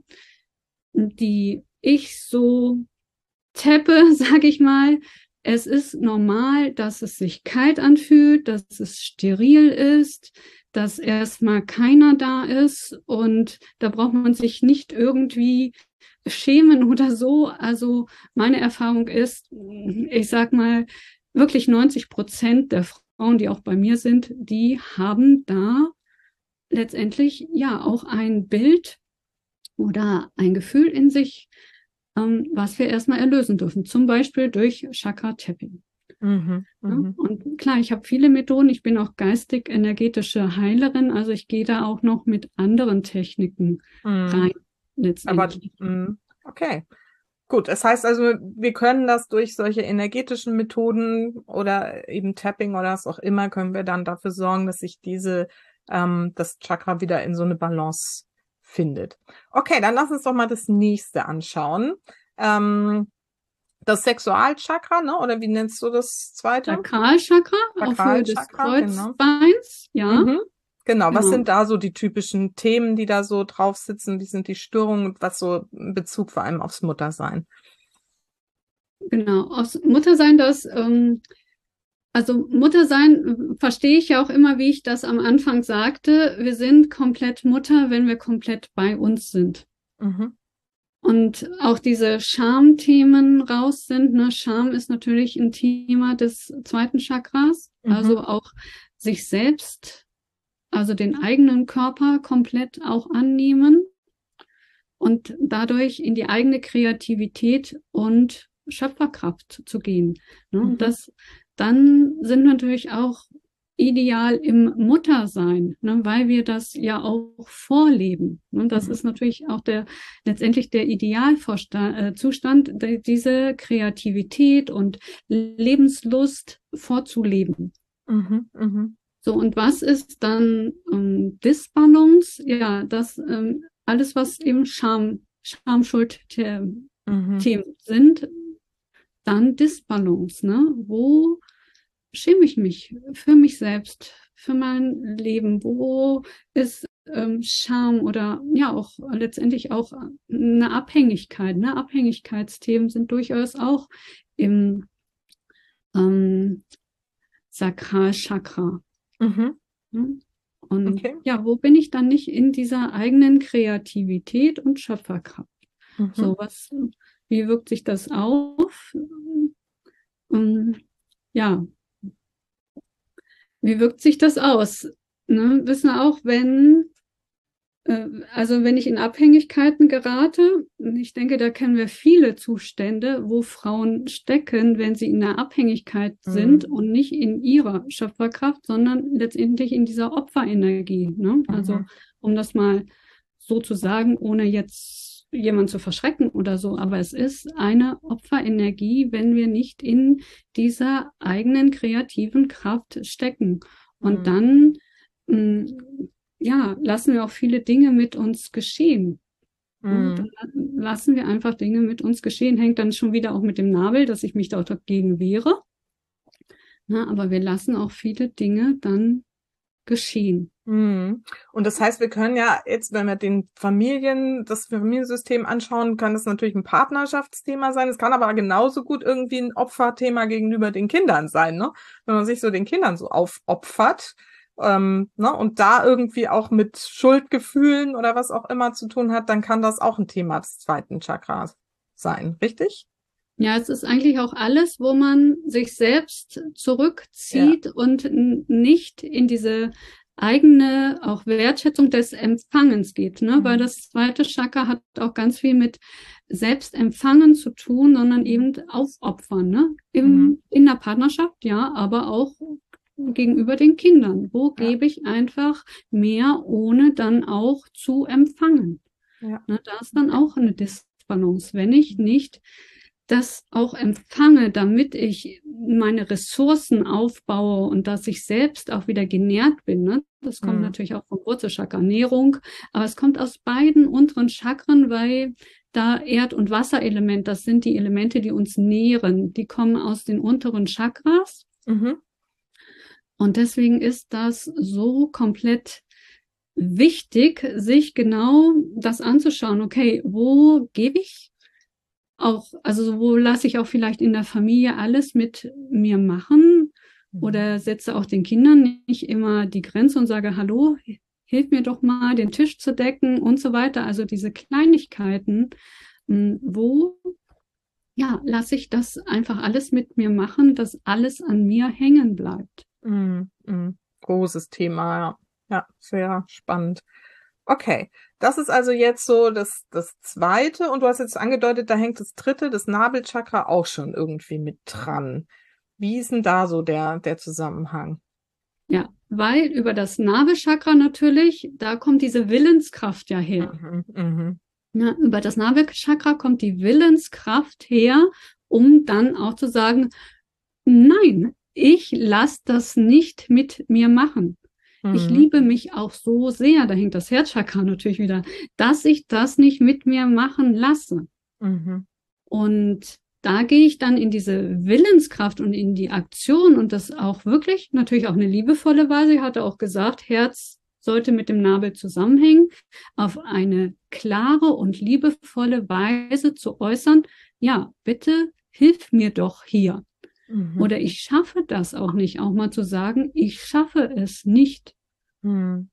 die ich so tappe, sage ich mal, es ist normal, dass es sich kalt anfühlt, dass es steril ist, dass erstmal keiner da ist und da braucht man sich nicht irgendwie schämen oder so. Also meine Erfahrung ist, ich sag mal, wirklich neunzig Prozent der Frauen, die auch bei mir sind, die haben da letztendlich ja auch ein Bild oder ein Gefühl in sich, ähm, was wir erstmal erlösen dürfen, zum Beispiel durch Chakra-Tapping. Mhm. Ja? Mhm. Und klar, ich habe viele Methoden, ich bin auch geistig-energetische Heilerin, also ich gehe da auch noch mit anderen Techniken Mhm. rein, Aber, letztendlich. mhm. Okay. Gut, das heißt also, wir können das durch solche energetischen Methoden oder eben Tapping oder was auch immer, können wir dann dafür sorgen, dass sich diese, ähm, das Chakra wieder in so eine Balance findet. Okay, dann lass uns doch mal das nächste anschauen. Ähm, das Sexualchakra, ne? Oder wie nennst du das zweite? Sakralchakra auf Höhe des Sakralchakra, genau. Kreuzbeins, ja, Mhm. Genau. Was genau. sind da so die typischen Themen, die da so drauf sitzen? Wie sind die Störungen und was so in Bezug vor allem aufs Muttersein? Genau, aus Muttersein, das, ähm, also Muttersein äh, verstehe ich ja auch immer, wie ich das am Anfang sagte. Wir sind komplett Mutter, wenn wir komplett bei uns sind. Mhm. Und auch diese Schamthemen raus sind. Ne? Scham ist natürlich ein Thema des zweiten Chakras. Mhm. Also auch sich selbst, also den eigenen Körper komplett auch annehmen und dadurch in die eigene Kreativität und Schöpferkraft zu gehen. Ne? Und Mhm. das, dann sind natürlich auch ideal im Muttersein, ne? Weil wir das ja auch vorleben. Ne? Das Mhm. ist natürlich auch der letztendlich der Idealzustand, äh, diese Kreativität und Lebenslust vorzuleben. Mhm. Mhm. So, und was ist dann ähm, Disbalance? Ja, das ähm, alles, was eben Scham, Schamschuld-Themen Mhm. sind, dann Disbalance, ne? Wo schäme ich mich für mich selbst, für mein Leben? Wo ist ähm, Scham oder ja auch letztendlich auch eine Abhängigkeit, ne? Abhängigkeitsthemen sind durchaus auch im ähm, Sakralchakra. Mhm. Ne? Und Okay. ja, wo bin ich dann nicht in dieser eigenen Kreativität und Schöpferkraft? Mhm. So was, wie wirkt sich das auf? Ähm, ja, wie wirkt sich das aus? Ne? Wissen wir auch, wenn, äh, also wenn ich in Abhängigkeiten gerate, ich denke, da kennen wir viele Zustände, wo Frauen stecken, wenn sie in der Abhängigkeit sind Mhm. und nicht in ihrer Schöpferkraft, sondern letztendlich in dieser Opferenergie. Ne? Also, Mhm. um das mal so zu sagen, ohne jetzt jemand zu verschrecken oder so, aber es ist eine Opferenergie, wenn wir nicht in dieser eigenen kreativen Kraft stecken. Und Mhm. dann, mh, ja, lassen wir auch viele Dinge mit uns geschehen. Ne? Dann Mhm. lassen wir einfach Dinge mit uns geschehen. Hängt dann schon wieder auch mit dem Nabel, dass ich mich dagegen wehre. Na, aber wir lassen auch viele Dinge dann geschehen. Mhm. Und das heißt, wir können ja jetzt, wenn wir den Familien, das Familiensystem anschauen, kann das natürlich ein Partnerschaftsthema sein. Es kann aber genauso gut irgendwie ein Opferthema gegenüber den Kindern sein, ne? Wenn man sich so den Kindern so aufopfert, ähm, ne? Und da irgendwie auch mit Schuldgefühlen oder was auch immer zu tun hat, dann kann das auch ein Thema des zweiten Chakras sein, richtig? Ja, es ist eigentlich auch alles, wo man sich selbst Ja. zurückzieht und n- nicht in diese eigene auch Wertschätzung des Empfangens geht, ne? Weil Mhm. das zweite Chakra hat auch ganz viel mit Selbstempfangen zu tun, sondern Mhm. eben aufopfern, ne? Mhm. Im, in der Partnerschaft, ja, aber auch gegenüber den Kindern. Wo Ja. gebe ich einfach mehr, ohne dann auch zu empfangen? Ja. Ne? Da ist dann Okay. auch eine Disbalance, wenn ich nicht das auch empfange, damit ich meine Ressourcen aufbaue und dass ich selbst auch wieder genährt bin. Ne? Das kommt Mhm. natürlich auch vom Wurzelchakra, Ernährung, aber es kommt aus beiden unteren Chakren, weil da Erd- und Wasserelement, das sind die Elemente, die uns nähren. Die kommen aus den unteren Chakras. Mhm. Und deswegen ist das so komplett wichtig, sich genau das anzuschauen. Okay, wo gebe ich auch, also wo lasse ich auch vielleicht in der Familie alles mit mir machen oder setze auch den Kindern nicht immer die Grenze und sage, hallo, hilf mir doch mal, den Tisch zu decken und so weiter. Also diese Kleinigkeiten, wo, ja, lasse ich das einfach alles mit mir machen, dass alles an mir hängen bleibt. Mhm. Mhm. Großes Thema, ja. Ja, sehr spannend. Okay, das ist also jetzt so das, das zweite und du hast jetzt angedeutet, da hängt das dritte, das Nabelchakra auch schon irgendwie mit dran. Wie ist denn da so der, der Zusammenhang? Ja, weil über das Nabelchakra natürlich, da kommt diese Willenskraft ja her. Mhm, mhm. Ja, über das Nabelchakra kommt die Willenskraft her, um dann auch zu sagen, nein, ich lasse das nicht mit mir machen. Ich Mhm. liebe mich auch so sehr, da hängt das Herzchakra natürlich wieder, dass ich das nicht mit mir machen lasse. Mhm. Und da gehe ich dann in diese Willenskraft und in die Aktion und das auch wirklich, natürlich auch eine liebevolle Weise. Ich hatte auch gesagt, Herz sollte mit dem Nabel zusammenhängen, auf eine klare und liebevolle Weise zu äußern, ja, bitte hilf mir doch hier. Mhm. Oder ich schaffe das auch nicht, auch mal zu sagen, ich schaffe es nicht. Mhm.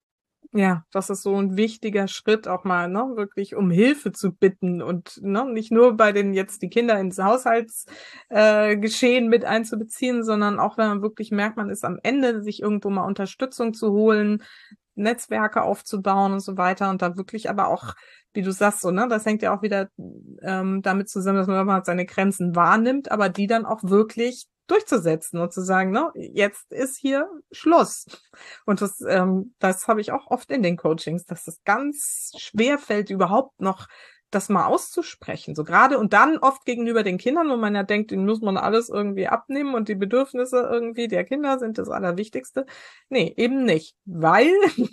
Ja, das ist so ein wichtiger Schritt auch mal, ne, wirklich um Hilfe zu bitten und, ne, nicht nur bei den jetzt die Kinder ins Haushaltsgeschehen äh, Geschehen mit einzubeziehen, sondern auch, wenn man wirklich merkt, man ist am Ende, sich irgendwo mal Unterstützung zu holen, Netzwerke aufzubauen und so weiter und da wirklich aber auch, wie du sagst, so, ne, das hängt ja auch wieder ähm, damit zusammen, dass man mal seine Grenzen wahrnimmt, aber die dann auch wirklich durchzusetzen und zu sagen, ne, jetzt ist hier Schluss. Und das, ähm, das habe ich auch oft in den Coachings, dass es ganz schwer fällt, überhaupt noch das mal auszusprechen. So gerade und dann oft gegenüber den Kindern, wo man ja denkt, denen muss man alles irgendwie abnehmen und die Bedürfnisse irgendwie der Kinder sind das Allerwichtigste. Nee, eben nicht. Weil,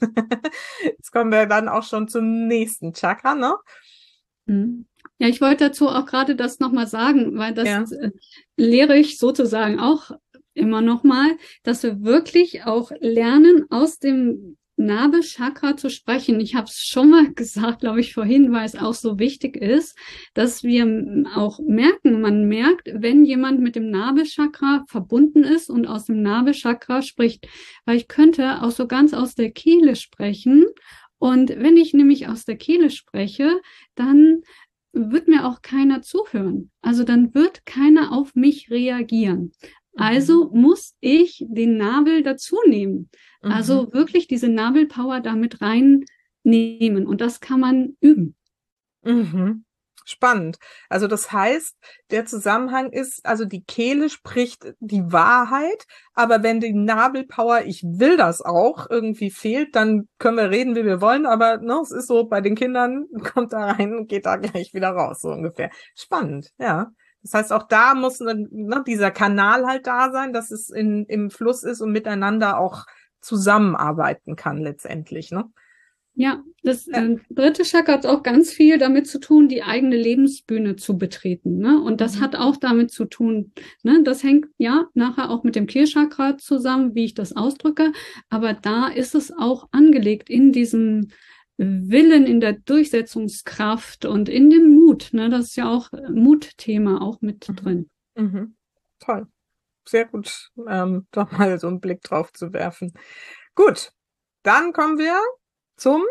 jetzt kommen wir dann auch schon zum nächsten Chakra, ne? Ja, ich wollte dazu auch gerade das nochmal sagen, weil das Ja. äh, lehre ich sozusagen auch immer nochmal, dass wir wirklich auch lernen, aus dem Nabelchakra zu sprechen. Ich habe es schon mal gesagt, glaube ich, vorhin, weil es auch so wichtig ist, dass wir auch merken, man merkt, wenn jemand mit dem Nabelchakra verbunden ist und aus dem Nabelchakra spricht, weil ich könnte auch so ganz aus der Kehle sprechen. Und wenn ich nämlich aus der Kehle spreche, dann wird mir auch keiner zuhören. Also dann wird keiner auf mich reagieren. Also muss ich den Nabel dazu nehmen. Mhm. Also wirklich diese Nabelpower damit reinnehmen. Und das kann man üben. Mhm. Spannend. Also das heißt, der Zusammenhang ist, also die Kehle spricht die Wahrheit, aber wenn die Nabelpower, ich will das auch, irgendwie fehlt, dann können wir reden, wie wir wollen, aber ne, es ist so, bei den Kindern kommt da rein und geht da gleich wieder raus, so ungefähr. Spannend, ja. Das heißt, auch da muss ne, dieser Kanal halt da sein, dass es in, im Fluss ist und miteinander auch zusammenarbeiten kann letztendlich, ne? Ja, das äh, dritte Chakra hat auch ganz viel damit zu tun, die eigene Lebensbühne zu betreten. Ne? Und das Mhm. hat auch damit zu tun, ne? Das hängt ja nachher auch mit dem Kehlchakra zusammen, wie ich das ausdrücke. Aber da ist es auch angelegt in diesem Willen, in der Durchsetzungskraft und in dem Mut. Ne? Das ist ja auch Mutthema auch mit Mhm. drin. Mhm. Toll. Sehr gut, ähm, da mal so einen Blick drauf zu werfen. Gut, dann kommen wir zum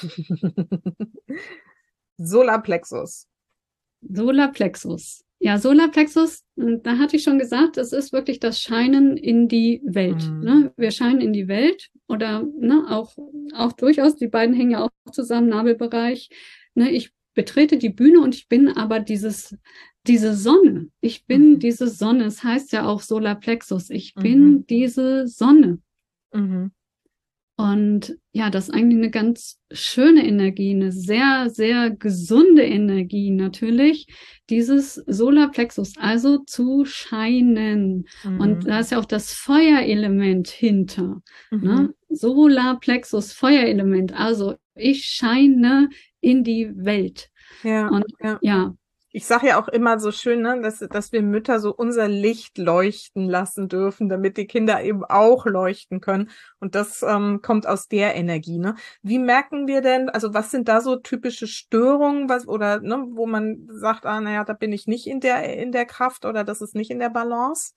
Solarplexus. Solarplexus. Ja, Solarplexus, da hatte ich schon gesagt, es ist wirklich das Scheinen in die Welt. Mhm. Ne? Wir scheinen in die Welt oder ne, auch, auch durchaus, die beiden hängen ja auch zusammen, Nabelbereich. Ne? Ich betrete die Bühne und ich bin aber dieses, diese Sonne. Ich bin Mhm. diese Sonne. Es heißt ja auch Solarplexus. Ich Mhm. bin diese Sonne. Mhm. Und ja, das ist eigentlich eine ganz schöne Energie, eine sehr, sehr gesunde Energie natürlich, dieses Solarplexus, also zu scheinen. Mhm. Und da ist ja auch das Feuerelement hinter. Mhm. Ne? Solarplexus, Feuerelement, also ich scheine in die Welt. Ja, Und ja. ja, Ich sage ja auch immer so schön, ne, dass, dass wir Mütter so unser Licht leuchten lassen dürfen, damit die Kinder eben auch leuchten können. Und das ähm, kommt aus der Energie. Ne? Wie merken wir denn, also was sind da so typische Störungen, was oder ne, wo man sagt, ah, naja, da bin ich nicht in der in der Kraft oder das ist nicht in der Balance?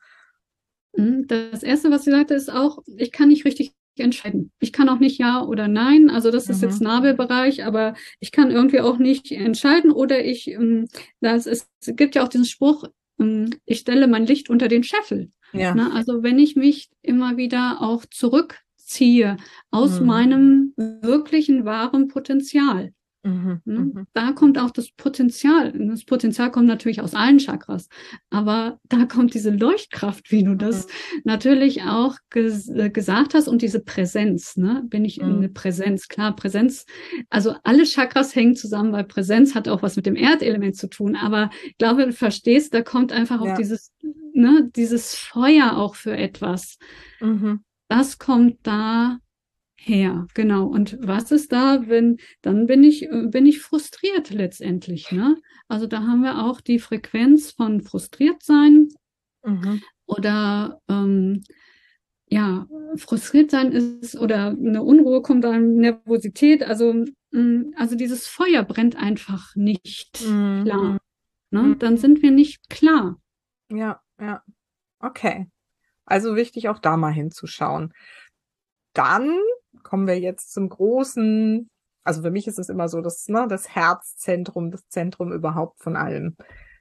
das Erste, was sie sagte, ist auch, ich kann nicht richtig entscheiden. Ich kann auch nicht ja oder nein. Also das ist jetzt Mhm. Nabelbereich, aber ich kann irgendwie auch nicht entscheiden. Oder ich, ähm, das ist, es gibt ja auch diesen Spruch, ähm, ich stelle mein Licht unter den Scheffel. Ja. Ne? Also wenn ich mich immer wieder auch zurückziehe aus Mhm. meinem wirklichen wahren Potenzial. Mhm. Ne? Mhm. Da kommt auch das Potenzial. Das Potenzial kommt natürlich aus allen Chakras, aber da kommt diese Leuchtkraft, wie du das Mhm. natürlich auch ges äh, gesagt hast, und diese Präsenz. Ne? Bin ich in Mhm. eine Präsenz? Klar, Präsenz. Also alle Chakras hängen zusammen, weil Präsenz hat auch was mit dem Erdelement zu tun. Aber ich glaube, du verstehst, da kommt einfach auch Ja. dieses, ne, dieses Feuer auch für etwas. Mhm. Das kommt da her, genau. Und was ist da, wenn, dann bin ich, äh, bin ich frustriert letztendlich, ne? Also da haben wir auch die Frequenz von frustriert sein Mhm. oder, ähm, ja, frustriert sein ist oder eine Unruhe kommt dann, Nervosität, also, mh, also dieses Feuer brennt einfach nicht klar, Mhm. ne? Dann Mhm. sind wir nicht klar. Ja, ja. Okay. Also wichtig, auch da mal hinzuschauen. Dann kommen wir jetzt zum großen, also für mich ist es immer so, das, ne, das Herzzentrum, das Zentrum überhaupt von allem.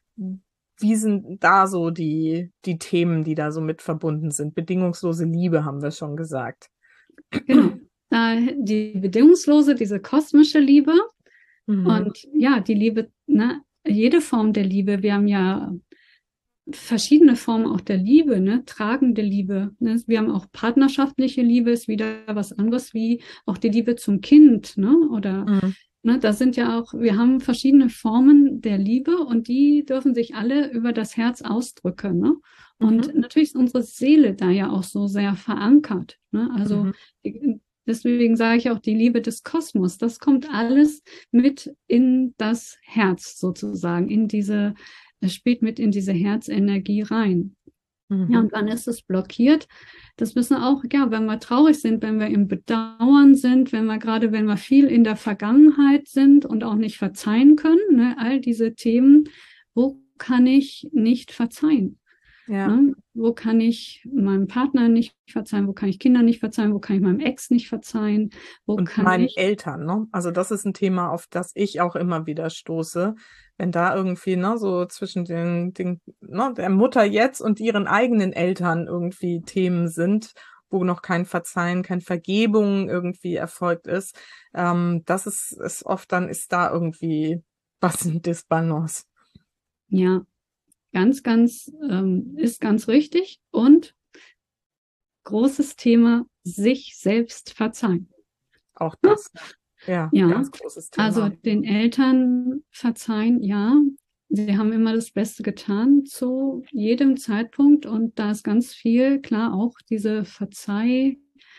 Wie sind da so die, die Themen, die da so mit verbunden sind? Bedingungslose Liebe haben wir schon gesagt. Genau. Da die bedingungslose, diese kosmische Liebe Mhm. und ja, die Liebe, ne, jede Form der Liebe. Wir haben ja verschiedene Formen auch der Liebe, ne? Tragende Liebe. Ne? Wir haben auch partnerschaftliche Liebe, ist wieder was anderes wie auch die Liebe zum Kind, ne? Oder Mhm. ne, da sind ja auch, wir haben verschiedene Formen der Liebe und die dürfen sich alle über das Herz ausdrücken, ne? Und Mhm. natürlich ist unsere Seele da ja auch so sehr verankert, ne? Also Mhm. die, deswegen sage ich auch die Liebe des Kosmos. Das kommt alles mit in das Herz sozusagen, in diese es spielt mit in diese Herzenergie rein. Ja, Mhm. und wann ist es blockiert? Das müssen auch, ja, wenn wir traurig sind, wenn wir im Bedauern sind, wenn wir gerade, wenn wir viel in der Vergangenheit sind und auch nicht verzeihen können, ne, all diese Themen, wo kann ich nicht verzeihen? Ja. Ne? Wo kann ich meinem Partner nicht verzeihen? Wo kann ich Kindern nicht verzeihen? Wo kann ich meinem Ex nicht verzeihen? Wo Und kann meinen ich Eltern, ne? Also das ist ein Thema, auf das ich auch immer wieder stoße. Wenn da irgendwie, ne, so zwischen den, den, ne, der Mutter jetzt und ihren eigenen Eltern irgendwie Themen sind, wo noch kein Verzeihen, kein Vergebung irgendwie erfolgt ist, ähm, das ist, ist oft dann ist da irgendwie was in Disbalance. ja, ganz, ganz, ähm, ist ganz richtig. Und großes Thema, sich selbst verzeihen. Auch das. Ja, Ja, ganz großes also Thema. den Eltern verzeihen, ja. Sie haben immer das Beste getan zu jedem Zeitpunkt und da ist ganz viel, klar, auch diese Verzeiharbeit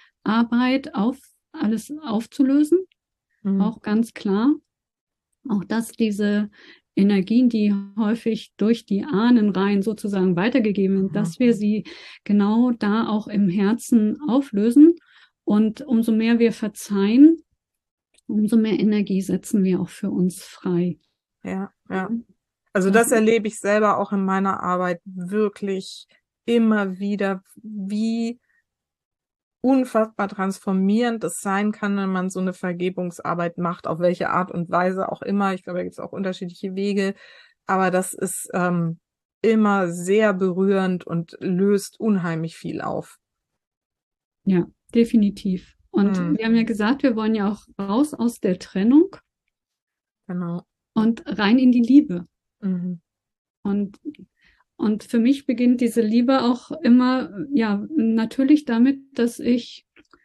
auf alles aufzulösen, Mhm. auch ganz klar. Auch dass diese Energien, die häufig durch die Ahnenreihen sozusagen weitergegeben werden, Mhm. dass wir sie genau da auch im Herzen auflösen. Und umso mehr wir verzeihen, umso mehr Energie setzen wir auch für uns frei. Ja, ja. Also Das, das erlebe ich selber auch in meiner Arbeit wirklich immer wieder, wie unfassbar transformierend es sein kann, wenn man so eine Vergebungsarbeit macht, auf welche Art und Weise auch immer. Ich glaube, da gibt es auch unterschiedliche Wege, aber das ist ähm, immer sehr berührend und löst unheimlich viel auf. ja, definitiv. Und Mhm. wir haben ja gesagt, wir wollen ja auch raus aus der Trennung Genau. und rein in die Liebe. Mhm. Und Und für mich beginnt diese Liebe auch immer, ja, natürlich damit, dass ich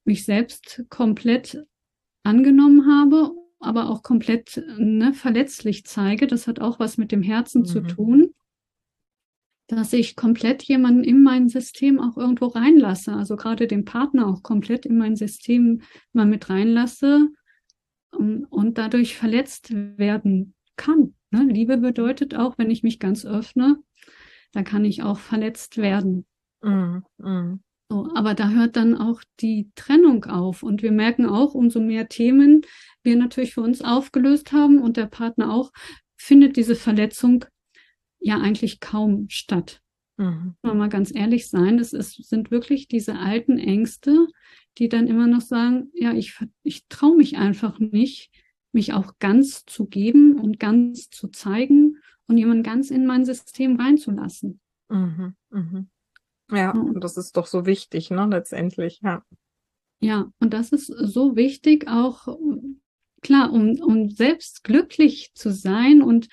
mich selbst komplett angenommen habe, aber auch komplett ne, verletzlich zeige. Das hat auch was mit dem Herzen Mhm. zu tun, dass ich komplett jemanden in mein System auch irgendwo reinlasse, also gerade den Partner auch komplett in mein System mal mit reinlasse und, und dadurch verletzt werden kann. Ne? Liebe bedeutet auch, wenn ich mich ganz öffne, da kann ich auch verletzt werden. Mhm. Mhm. So, aber da hört dann auch die Trennung auf. Und wir merken auch, umso mehr Themen wir natürlich für uns aufgelöst haben und der Partner auch, findet diese Verletzung ja eigentlich kaum statt. Mhm. Wenn wir mal ganz ehrlich sein, es ist, sind wirklich diese alten Ängste, die dann immer noch sagen, ja, ich, ich traue mich einfach nicht, mich auch ganz zu geben und ganz zu zeigen und jemanden ganz in mein System reinzulassen. Mhm. Mhm. Ja, Ja, und das ist doch so wichtig, ne, letztendlich, ja. ja, und das ist so wichtig, auch um- klar, um, um selbst glücklich zu sein und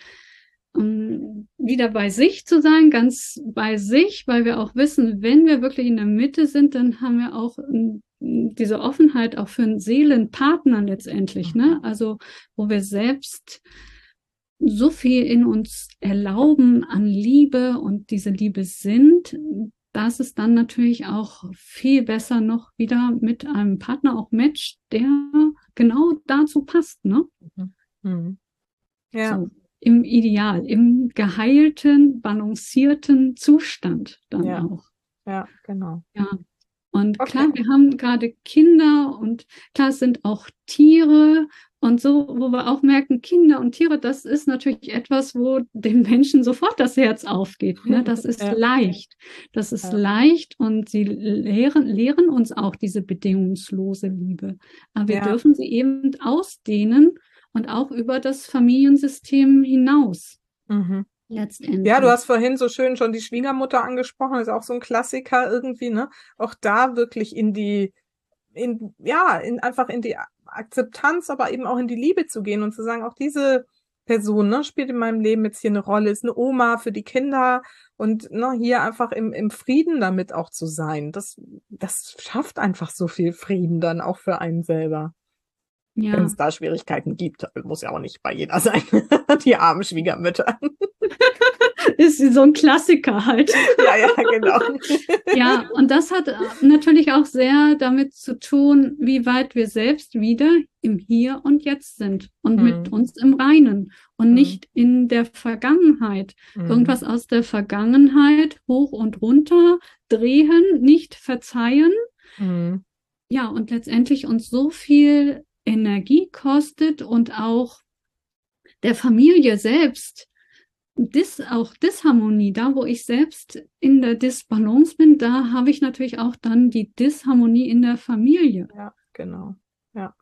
um wieder bei sich zu sein, ganz bei sich, weil wir auch wissen, wenn wir wirklich in der Mitte sind, dann haben wir auch ähm, diese Offenheit auch für einen Seelenpartner letztendlich, ne? Also, wo wir selbst so viel in uns erlauben an Liebe und diese Liebe sind, dass es dann natürlich auch viel besser noch wieder mit einem Partner auch matcht, der genau dazu passt, ne? Mhm. Mhm. Ja, So, im Ideal, im geheilten, balancierten Zustand dann ja, auch. ja, genau. Ja. Und Okay. klar, wir haben gerade Kinder und klar, es sind auch Tiere und so, wo wir auch merken, Kinder und Tiere, das ist natürlich etwas, wo dem Menschen sofort das Herz aufgeht. Ne? Das ist Ja, leicht. Das ist ja, leicht und sie lehren, lehren uns auch diese bedingungslose Liebe. Aber wir ja. dürfen sie eben ausdehnen und auch über das Familiensystem hinaus Mhm. Ja, du letztendlich. hast vorhin so schön schon die Schwiegermutter angesprochen, ist auch so ein Klassiker irgendwie, ne? Auch da wirklich in die, in, ja, in einfach in die Akzeptanz, aber eben auch in die Liebe zu gehen und zu sagen, auch diese Person, ne, spielt in meinem Leben jetzt hier eine Rolle, ist eine Oma für die Kinder und ne, hier einfach im, im Frieden damit auch zu sein. Das, das schafft einfach so viel Frieden dann auch für einen selber. Wenn Ja. es da Schwierigkeiten gibt, muss ja auch nicht bei jeder sein. Die armen Schwiegermütter. Ist so ein Klassiker halt. Ja, ja, genau. Ja, und das hat äh, natürlich auch sehr damit zu tun, wie weit wir selbst wieder im Hier und Jetzt sind und mit Hm, uns im Reinen und hm, nicht in der Vergangenheit. hm, Irgendwas aus der Vergangenheit hoch und runter drehen, nicht verzeihen. hm. Ja, und letztendlich uns so viel Energie kostet und auch der Familie selbst Dis, auch Disharmonie, da wo ich selbst in der Disbalance bin, da habe ich natürlich auch dann die Disharmonie in der Familie. Ja, genau. Ja,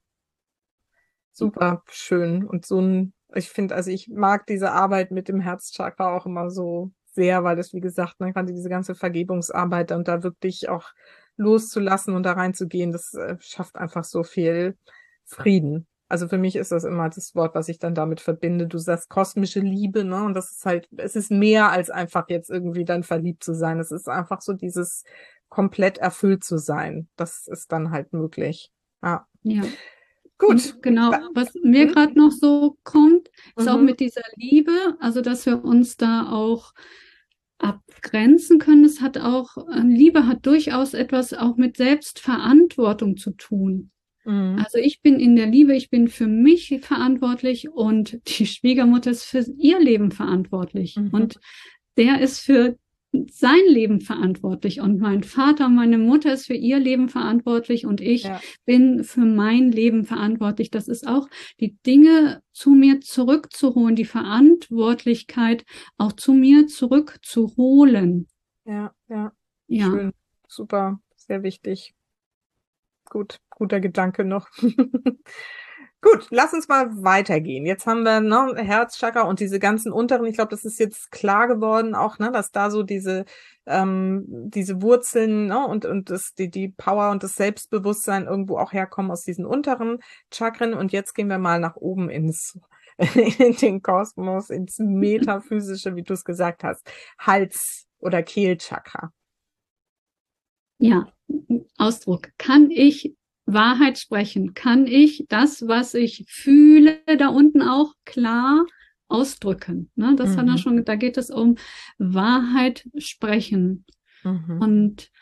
super schön. Und so ein, ich finde, also ich mag diese Arbeit mit dem Herzchakra auch immer so sehr, weil das, wie gesagt, ne, gerade diese ganze Vergebungsarbeit und da wirklich auch loszulassen und da reinzugehen, das äh, schafft einfach so viel Frieden. Also für mich ist das immer das Wort, was ich dann damit verbinde. Du sagst kosmische Liebe, ne? Und das ist halt, es ist mehr als einfach jetzt irgendwie dann verliebt zu sein. Es ist einfach so dieses komplett erfüllt zu sein. Das ist dann halt möglich. Ja. Ja. Gut. Und genau, Da- was mir hm? gerade noch so kommt, ist auch Mhm. mit dieser Liebe, also dass wir uns da auch abgrenzen können. Es hat auch, äh, Liebe hat durchaus etwas auch mit Selbstverantwortung zu tun. Mhm. Also ich bin in der Liebe, ich bin für mich verantwortlich und die Schwiegermutter ist für ihr Leben verantwortlich. Mhm. Und der ist für sein Leben verantwortlich und mein Vater und meine Mutter ist für ihr Leben verantwortlich und ich Ja. bin für mein Leben verantwortlich. Das ist auch die Dinge zu mir zurückzuholen, die Verantwortlichkeit auch zu mir zurückzuholen. Ja. Ja. Ja, Schön. Super. Sehr wichtig. Gut. Guter Gedanke noch. Gut, lass uns mal weitergehen. Jetzt haben wir ne, Herzchakra und diese ganzen unteren. Ich glaube, das ist jetzt klar geworden auch, ne, dass da so diese ähm, diese Wurzeln ne, und und das die die Power und das Selbstbewusstsein irgendwo auch herkommen aus diesen unteren Chakren. Und jetzt gehen wir mal nach oben ins in den Kosmos, ins Metaphysische, wie du es gesagt hast, Hals- oder Kehlchakra. ja, Ausdruck. Kann ich Wahrheit sprechen? Kann ich das, was ich fühle, da unten auch klar ausdrücken? Ne? Das hat er Mhm. schon, da geht es um Wahrheit sprechen. Mhm. Und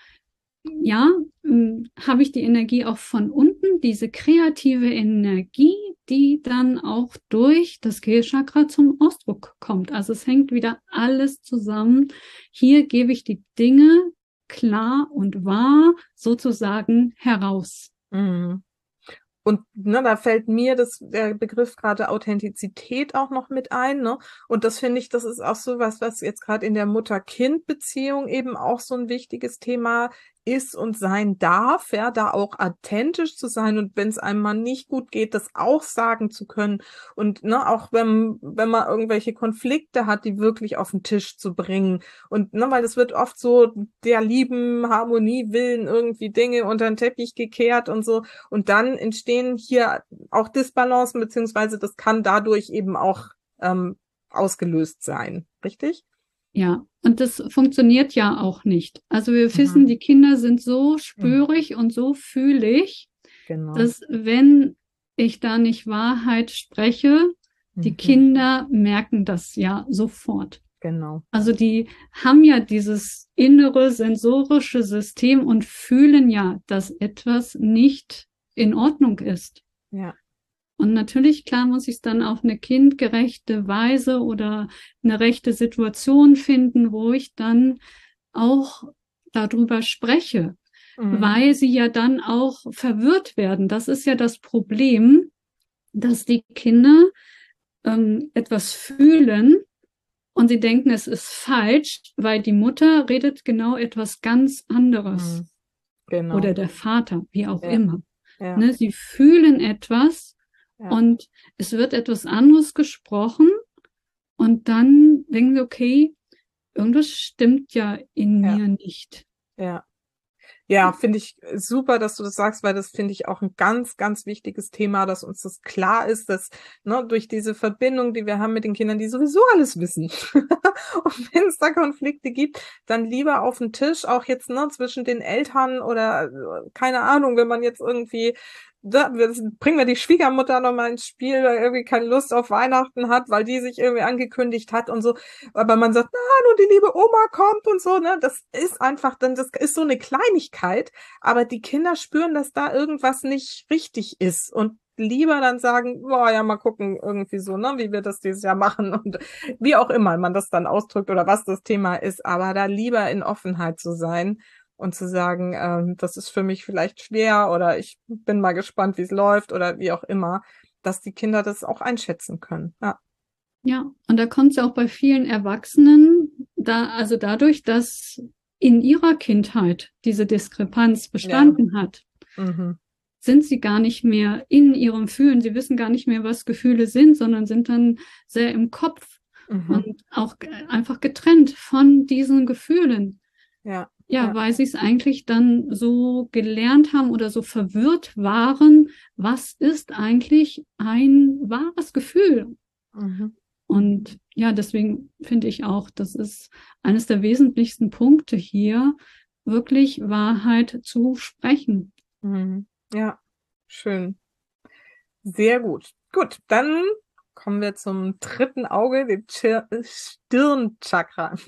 ja, ähm, habe ich die Energie auch von unten, diese kreative Energie, die dann auch durch das Kehlchakra zum Ausdruck kommt. Also es hängt wieder alles zusammen. Hier gebe ich die Dinge klar und wahr sozusagen heraus. Mhm. Und ne, da fällt mir das, der Begriff gerade Authentizität auch noch mit ein, ne? Und das finde ich, das ist auch so was, was jetzt gerade in der Mutter-Kind-Beziehung eben auch so ein wichtiges Thema ist und sein darf, ja, da auch authentisch zu sein und wenn es einem mal nicht gut geht, das auch sagen zu können und ne, auch wenn wenn man irgendwelche Konflikte hat, die wirklich auf den Tisch zu bringen und ne, weil es wird oft so der lieben Harmonie willen irgendwie Dinge unter den Teppich gekehrt und so und dann entstehen hier auch Disbalancen, beziehungsweise das kann dadurch eben auch ähm, ausgelöst sein, richtig? Ja, und das funktioniert ja auch nicht. Also wir wissen, Mhm. die Kinder sind so Mhm. spürig und so fühlig, Genau. dass wenn ich da nicht Wahrheit spreche, die Mhm. Kinder merken das ja sofort. Genau. Also die haben ja dieses innere sensorische System und fühlen ja, dass etwas nicht in Ordnung ist. Ja. Und natürlich, klar, muss ich es dann auf eine kindgerechte Weise oder eine rechte Situation finden, wo ich dann auch darüber spreche, Mhm. weil sie ja dann auch verwirrt werden. Das ist ja das Problem, dass die Kinder ähm, etwas fühlen und sie denken, es ist falsch, weil die Mutter redet genau etwas ganz anderes. Mhm. Genau. Oder der Vater, wie auch Ja. immer. Ja. Ne, sie fühlen etwas Ja. und es wird etwas anderes gesprochen und dann denken sie, okay, irgendwas stimmt ja in Ja. mir nicht. Ja. Ja, finde ich super, dass du das sagst, weil das finde ich auch ein ganz, ganz wichtiges Thema, dass uns das klar ist, dass ne, durch diese Verbindung, die wir haben mit den Kindern, die sowieso alles wissen. Und wenn es da Konflikte gibt, dann lieber auf den Tisch, auch jetzt ne, zwischen den Eltern oder äh, keine Ahnung, wenn man jetzt irgendwie da bringen wir die Schwiegermutter noch mal ins Spiel, weil irgendwie keine Lust auf Weihnachten hat, weil die sich irgendwie angekündigt hat und so. Aber man sagt, na, nur die liebe Oma kommt und so, ne? Das ist einfach dann, das ist so eine Kleinigkeit, aber die Kinder spüren, dass da irgendwas nicht richtig ist und lieber dann sagen, boah, ja, mal gucken, irgendwie so, ne, wie wir das dieses Jahr machen und wie auch immer man das dann ausdrückt oder was das Thema ist, aber da lieber in Offenheit zu sein und zu sagen, ähm, das ist für mich vielleicht schwer oder ich bin mal gespannt, wie es läuft oder wie auch immer, dass die Kinder das auch einschätzen können. Ja. Ja, und da kommt es ja auch bei vielen Erwachsenen, da, also dadurch, dass in ihrer Kindheit diese Diskrepanz bestanden ja. hat, Mhm. sind sie gar nicht mehr in ihrem Fühlen. Sie wissen gar nicht mehr, was Gefühle sind, sondern sind dann sehr im Kopf Mhm. und auch einfach getrennt von diesen Gefühlen. Ja. Ja, ja. weil sie es eigentlich dann so gelernt haben oder so verwirrt waren, was ist eigentlich ein wahres Gefühl? Mhm. Und ja, deswegen finde ich auch, das ist eines der wesentlichsten Punkte hier, wirklich Wahrheit zu sprechen. Mhm. Ja, schön. Sehr gut. Gut, dann kommen wir zum dritten Auge, dem Stirnchakra.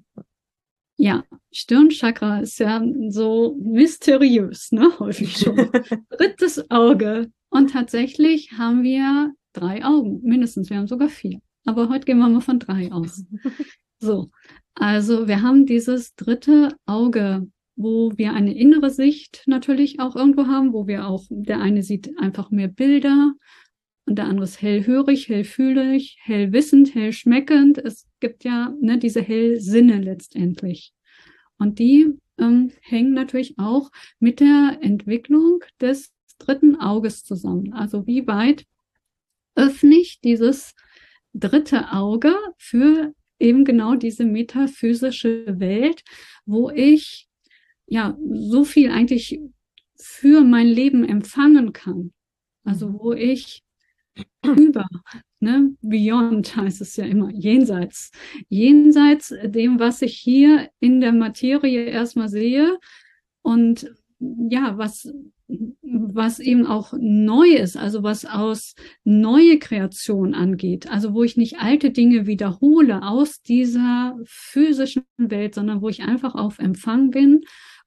Ja, Stirnchakra ist ja so mysteriös, ne, häufig schon. Drittes Auge. Und tatsächlich haben wir drei Augen, mindestens. Wir haben sogar vier. Aber heute gehen wir mal von drei aus. So, also wir haben dieses dritte Auge, wo wir eine innere Sicht natürlich auch irgendwo haben, wo wir auch, der eine sieht einfach mehr Bilder und der andere ist hellhörig, hellfühlig, hellwissend, hellschmeckend. Es gibt ja ne, diese Hellsinne letztendlich. Und die ähm, hängen natürlich auch mit der Entwicklung des dritten Auges zusammen. Also wie weit öffne ich dieses dritte Auge für eben genau diese metaphysische Welt, wo ich ja so viel eigentlich für mein Leben empfangen kann. Also wo ich über, ne, beyond heißt es ja immer, jenseits, jenseits dem, was ich hier in der Materie erstmal sehe und ja, was was eben auch neu ist, also was aus neue Kreation angeht, also wo ich nicht alte Dinge wiederhole aus dieser physischen Welt, sondern wo ich einfach auf Empfang bin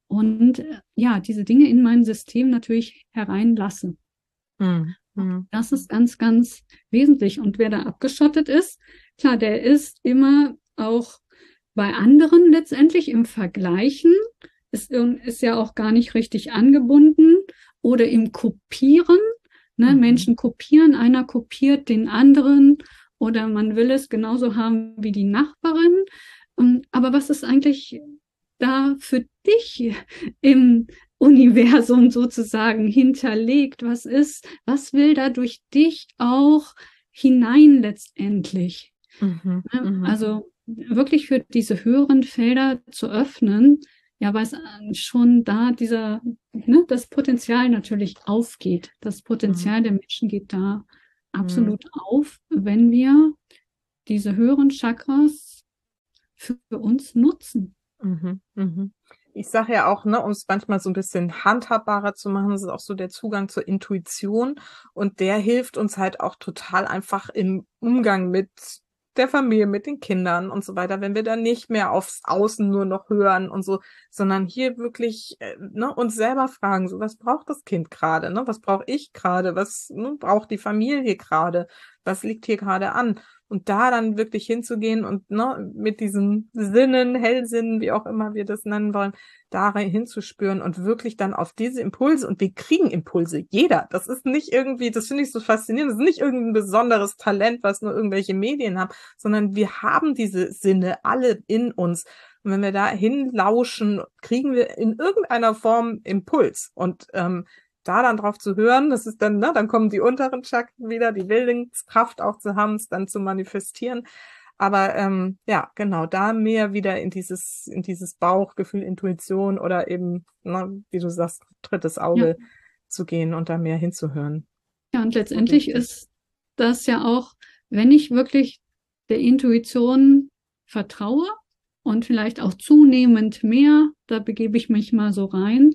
und ja, diese Dinge in mein System natürlich hereinlasse. Mhm. Mhm. Das ist ganz, ganz wesentlich. Und wer da abgeschottet ist, klar, der ist immer auch bei anderen letztendlich im Vergleichen, ist, ist ja auch gar nicht richtig angebunden oder im Kopieren. Ne? Mhm. Menschen kopieren, einer kopiert den anderen oder man will es genauso haben wie die Nachbarin. Aber was ist eigentlich da für dich im Universum sozusagen hinterlegt? Was ist, was will da durch dich auch hinein letztendlich? Mhm. Mhm. Also wirklich für diese höheren Felder zu öffnen, ja, weil es schon da dieser, ne, das Potenzial natürlich aufgeht. Das Potenzial Mhm. der Menschen geht da absolut mhm. auf, wenn wir diese höheren Chakras für uns nutzen. Mhm. Mhm. Ich sage ja auch, ne, um es manchmal so ein bisschen handhabbarer zu machen, das ist auch so der Zugang zur Intuition und der hilft uns halt auch total einfach im Umgang mit der Familie, mit den Kindern und so weiter, wenn wir dann nicht mehr aufs Außen nur noch hören und so, sondern hier wirklich, äh, ne, uns selber fragen, so, was braucht das Kind gerade, ne? Was brauche ich gerade? Was, ne, braucht die Familie gerade? Was liegt hier gerade an? Und da dann wirklich hinzugehen und ne, mit diesen Sinnen, Hellsinnen, wie auch immer wir das nennen wollen, da hinzuspüren und wirklich dann auf diese Impulse, und wir kriegen Impulse, jeder. Das ist nicht irgendwie, das finde ich so faszinierend, das ist nicht irgendein besonderes Talent, was nur irgendwelche Medien haben, sondern wir haben diese Sinne alle in uns. Und wenn wir da hinlauschen, kriegen wir in irgendeiner Form Impuls. Und ähm, da dann drauf zu hören, das ist dann, ne, dann kommen die unteren Chakren wieder, die Willenskraft auch zu haben, es dann zu manifestieren. Aber ähm, ja, genau, da mehr wieder in dieses, in dieses Bauchgefühl, Intuition oder eben, ne, wie du sagst, drittes Auge Ja. zu gehen und da mehr hinzuhören. Ja, und letztendlich ist das ja auch, wenn ich wirklich der Intuition vertraue und vielleicht auch zunehmend mehr, da begebe ich mich mal so rein.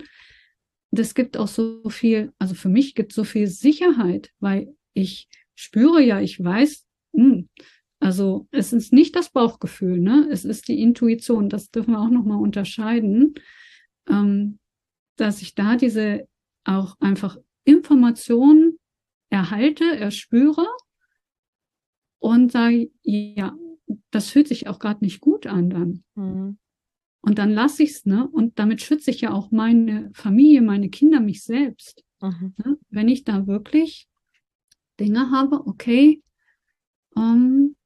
Das gibt auch so viel, also für mich gibt es so viel Sicherheit, weil ich spüre ja, ich weiß, mh, also es ist nicht das Bauchgefühl, ne? Es ist die Intuition, das dürfen wir auch nochmal unterscheiden, ähm, dass ich da diese auch einfach Informationen erhalte, erspüre und sage, ja, das fühlt sich auch gerade nicht gut an dann. Mhm. Und dann lasse ich es, ne? Und damit schütze ich ja auch meine Familie, meine Kinder, mich selbst. Mhm. Ne? Wenn ich da wirklich Dinge habe, okay, ähm,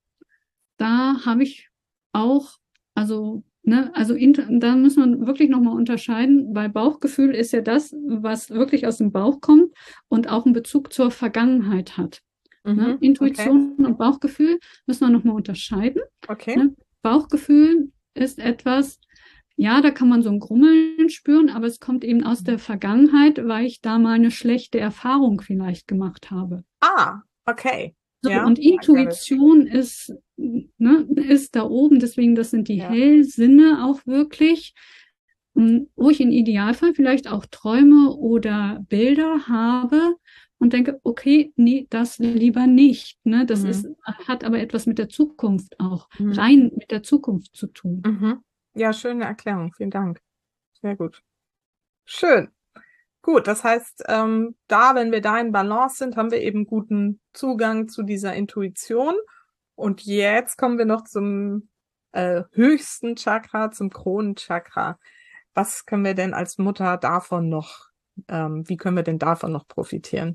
da habe ich auch, also, ne, also da muss man wirklich nochmal unterscheiden, weil Bauchgefühl ist ja das, was wirklich aus dem Bauch kommt und auch einen Bezug zur Vergangenheit hat. Mhm. Ne? Intuition Okay. und Bauchgefühl müssen wir nochmal unterscheiden. Okay. Ne? Bauchgefühl ist etwas, ja, da kann man so ein Grummeln spüren, aber es kommt eben aus der Vergangenheit, weil ich da mal eine schlechte Erfahrung vielleicht gemacht habe. Ah, okay. So, Ja. und Intuition ist, ne, ist da oben, deswegen das sind die Ja. Hellsinne auch wirklich, wo ich im Idealfall vielleicht auch Träume oder Bilder habe und denke, okay, nee, das lieber nicht. Ne? Das Mhm. ist, hat aber etwas mit der Zukunft auch, Mhm. rein mit der Zukunft zu tun. Mhm. Ja, schöne Erklärung. Vielen Dank. Sehr gut. Schön. Gut, das heißt, ähm, da, wenn wir da in Balance sind, haben wir eben guten Zugang zu dieser Intuition. Und jetzt kommen wir noch zum äh, höchsten Chakra, zum Kronenchakra. Was können wir denn als Mutter davon noch, ähm, wie können wir denn davon noch profitieren?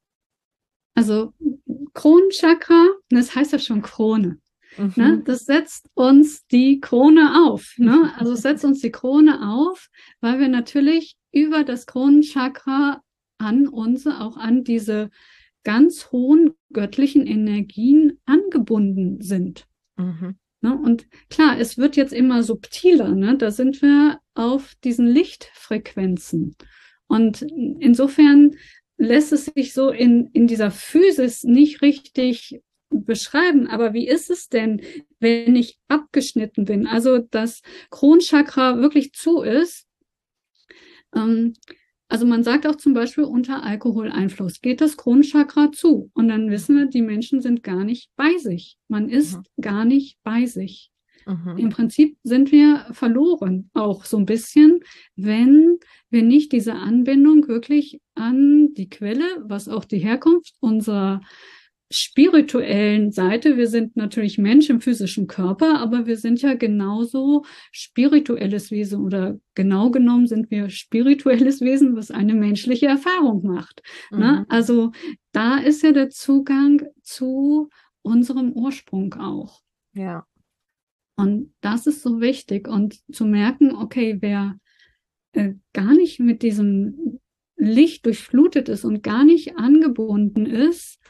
Also Kronenchakra, das heißt ja schon Krone. Mhm. Ne? Das setzt uns die Krone auf. Ne? Also es setzt uns die Krone auf, weil wir natürlich über das Kronenchakra an unsere, auch an diese ganz hohen göttlichen Energien angebunden sind. Mhm. Ne? Und klar, es wird jetzt immer subtiler. Ne? Da sind wir auf diesen Lichtfrequenzen. Und insofern lässt es sich so in, in dieser Physis nicht richtig beschreiben. Aber wie ist es denn, wenn ich abgeschnitten bin? Also das Kronchakra wirklich zu ist. Ähm, Also man sagt auch zum Beispiel, unter Alkoholeinfluss geht das Kronenchakra zu. Und dann wissen wir, die Menschen sind gar nicht bei sich. Man ist Mhm. gar nicht bei sich. Mhm. Im Prinzip sind wir verloren, auch so ein bisschen, wenn wir nicht diese Anbindung wirklich an die Quelle, was auch die Herkunft unserer spirituellen Seite, wir sind natürlich Mensch im physischen Körper, aber wir sind ja genauso spirituelles Wesen oder genau genommen sind wir spirituelles Wesen, was eine menschliche Erfahrung macht. Mhm. Ne? Also da ist ja der Zugang zu unserem Ursprung auch. Ja. Und das ist so wichtig und zu merken, okay, wer äh, gar nicht mit diesem Licht durchflutet ist und gar nicht angebunden ist,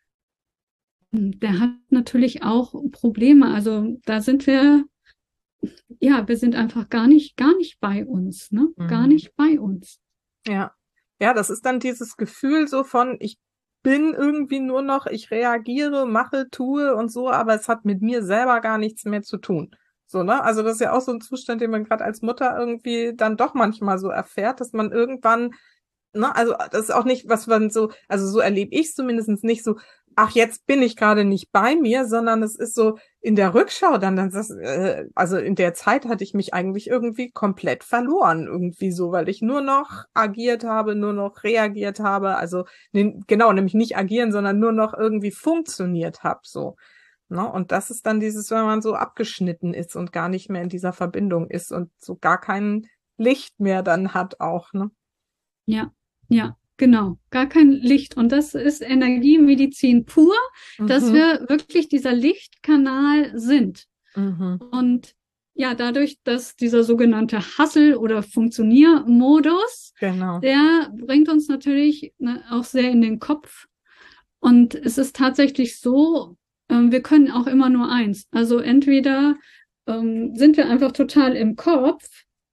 der hat natürlich auch Probleme. Also da sind wir, ja, wir sind einfach gar nicht, gar nicht bei uns, ne? Mhm. Gar nicht bei uns. Ja. Ja, das ist dann dieses Gefühl so von, ich bin irgendwie nur noch, ich reagiere, mache, tue und so, aber es hat mit mir selber gar nichts mehr zu tun. So, ne? Also das ist ja auch so ein Zustand, den man gerade als Mutter irgendwie dann doch manchmal so erfährt, dass man irgendwann, ne, also das ist auch nicht, was man so, also so erlebe ich es zumindest nicht so, ach, jetzt bin ich gerade nicht bei mir, sondern es ist so in der Rückschau dann, dann das, äh, also in der Zeit hatte ich mich eigentlich irgendwie komplett verloren, irgendwie so, weil ich nur noch agiert habe, nur noch reagiert habe, also ne, genau, nämlich nicht agieren, sondern nur noch irgendwie funktioniert habe, so. Ne? Und das ist dann dieses, wenn man so abgeschnitten ist und gar nicht mehr in dieser Verbindung ist und so gar kein Licht mehr dann hat auch, ne? Ja, ja, genau. Gar kein Licht. Und das ist Energiemedizin pur, dass Mhm. wir wirklich dieser Lichtkanal sind. Mhm. Und ja, dadurch, dass dieser sogenannte Hustle- oder Funktioniermodus, Genau. der bringt uns natürlich ne, auch sehr in den Kopf. Und es ist tatsächlich so, ähm, wir können auch immer nur eins. Also entweder ähm, sind wir einfach total im Kopf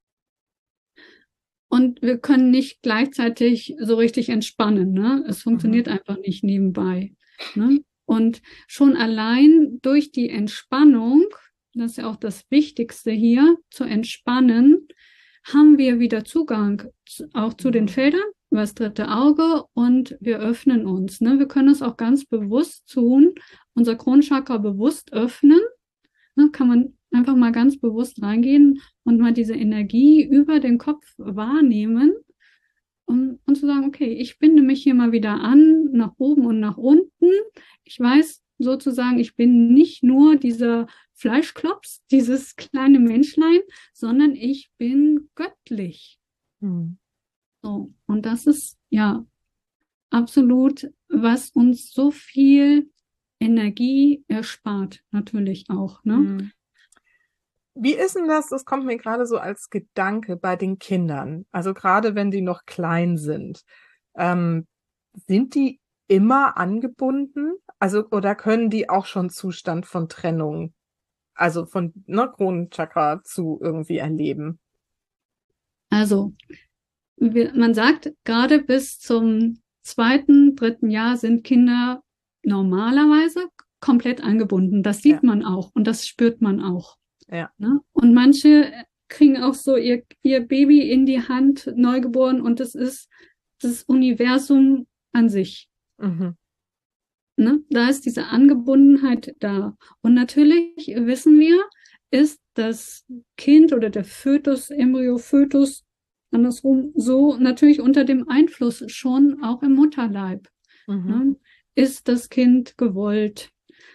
und wir können nicht gleichzeitig so richtig entspannen. Ne? Es funktioniert Mhm. einfach nicht nebenbei. Ne? Und schon allein durch die Entspannung, das ist ja auch das Wichtigste hier, zu entspannen, haben wir wieder Zugang zu, auch zu den Feldern, über das dritte Auge und wir öffnen uns. Ne? Wir können es auch ganz bewusst tun, unser Kronenchakra bewusst öffnen. Ne? Kann man einfach mal ganz bewusst reingehen und mal diese Energie über den Kopf wahrnehmen, um, und zu sagen, okay, ich binde mich hier mal wieder an, nach oben und nach unten. Ich weiß sozusagen, ich bin nicht nur dieser Fleischklops, dieses kleine Menschlein, sondern ich bin göttlich. Mhm. So, und das ist ja absolut, was uns so viel Energie erspart, natürlich auch, ne? Mhm. Wie ist denn das? Das kommt mir gerade so als Gedanke bei den Kindern. Also gerade wenn die noch klein sind. Ähm, sind die immer angebunden? Also, oder können die auch schon Zustand von Trennung, also von ne, Kronenchakra zu irgendwie erleben? Also, wir, man sagt, gerade bis zum zweiten, dritten Jahr sind Kinder normalerweise komplett angebunden. Das Ja, sieht man auch und das spürt man auch. ja. Ne? Und manche kriegen auch so ihr, ihr Baby in die Hand, neugeboren, und das ist das Universum an sich. Mhm. Ne? Da ist diese Angebundenheit da. Und natürlich wissen wir, ist das Kind oder der Fötus, Embryo, Fötus, andersrum, so natürlich unter dem Einfluss schon auch im Mutterleib. Mhm. Ne? Ist das Kind gewollt?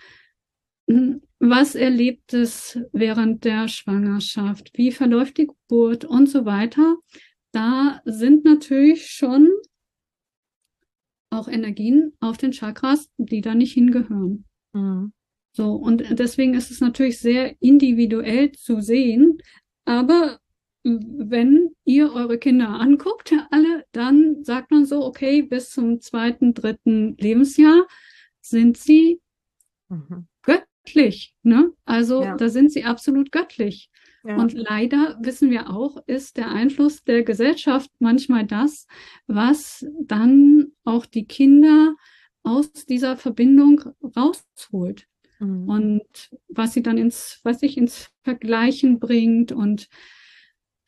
Was erlebt es während der Schwangerschaft? Wie verläuft die Geburt und so weiter? Da sind natürlich schon auch Energien auf den Chakras, die da nicht hingehören. Mhm. So, und deswegen ist es natürlich sehr individuell zu sehen. Aber wenn ihr eure Kinder anguckt, alle, dann sagt man so, okay, bis zum zweiten, dritten Lebensjahr sind sie Mhm. göttlich, ne? Also Ja, da sind sie absolut göttlich. ja. Und leider wissen wir auch, ist der Einfluss der Gesellschaft manchmal das, was dann auch die Kinder aus dieser Verbindung rausholt. Mhm. Und was sie dann ins, weiß ich, ins Vergleichen bringt und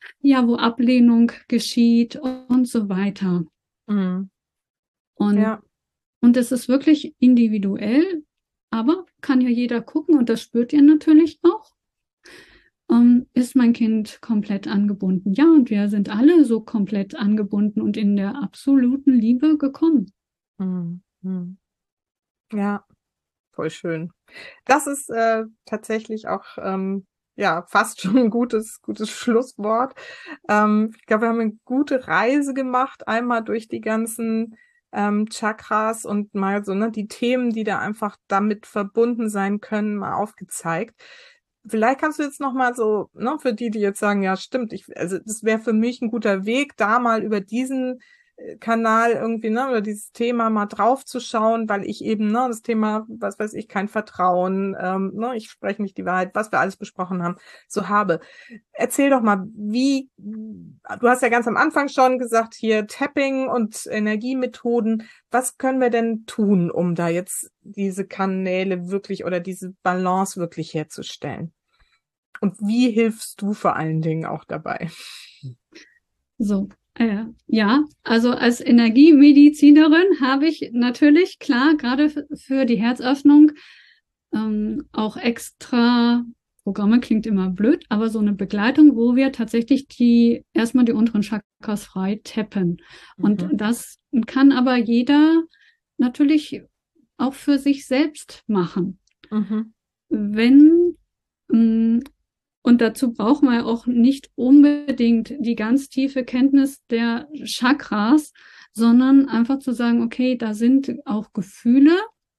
ja, wo Ablehnung geschieht und so weiter. Mhm. Und, Ja. und es ist wirklich individuell, aber kann ja jeder gucken und das spürt ihr natürlich auch. Um, ist mein Kind komplett angebunden? Ja, und wir sind alle so komplett angebunden und in der absoluten Liebe gekommen. Mhm. Mhm. Ja, voll schön. Das ist äh, tatsächlich auch ähm, ja fast schon ein gutes gutes Schlusswort. Ähm, ich glaube, wir haben eine gute Reise gemacht, einmal durch die ganzen ähm, Chakras und mal so, ne, die Themen, die da einfach damit verbunden sein können, mal aufgezeigt. Vielleicht kannst du jetzt noch mal so, ne, für die, die jetzt sagen, ja, stimmt, ich, also das wäre für mich ein guter Weg, da mal über diesen äh, Kanal irgendwie, ne, oder dieses Thema mal drauf zu schauen, weil ich eben, ne, das Thema, was weiß ich, kein Vertrauen, ähm, ne, ich spreche nicht die Wahrheit, was wir alles besprochen haben, so habe. Erzähl doch mal, wie, du hast ja ganz am Anfang schon gesagt, hier Tapping und Energiemethoden. Was können wir denn tun, um da jetzt diese Kanäle wirklich oder diese Balance wirklich herzustellen? Und wie hilfst du vor allen Dingen auch dabei? So, äh, ja, also als Energiemedizinerin habe ich natürlich, klar, gerade für die Herzöffnung ähm, auch extra Programme, klingt immer blöd, aber so eine Begleitung, wo wir tatsächlich die erstmal die unteren Chakras frei tappen. Und Mhm. das kann aber jeder natürlich auch für sich selbst machen. Mhm. Wenn mh, Und dazu braucht man ja auch nicht unbedingt die ganz tiefe Kenntnis der Chakras, sondern einfach zu sagen, okay, da sind auch Gefühle,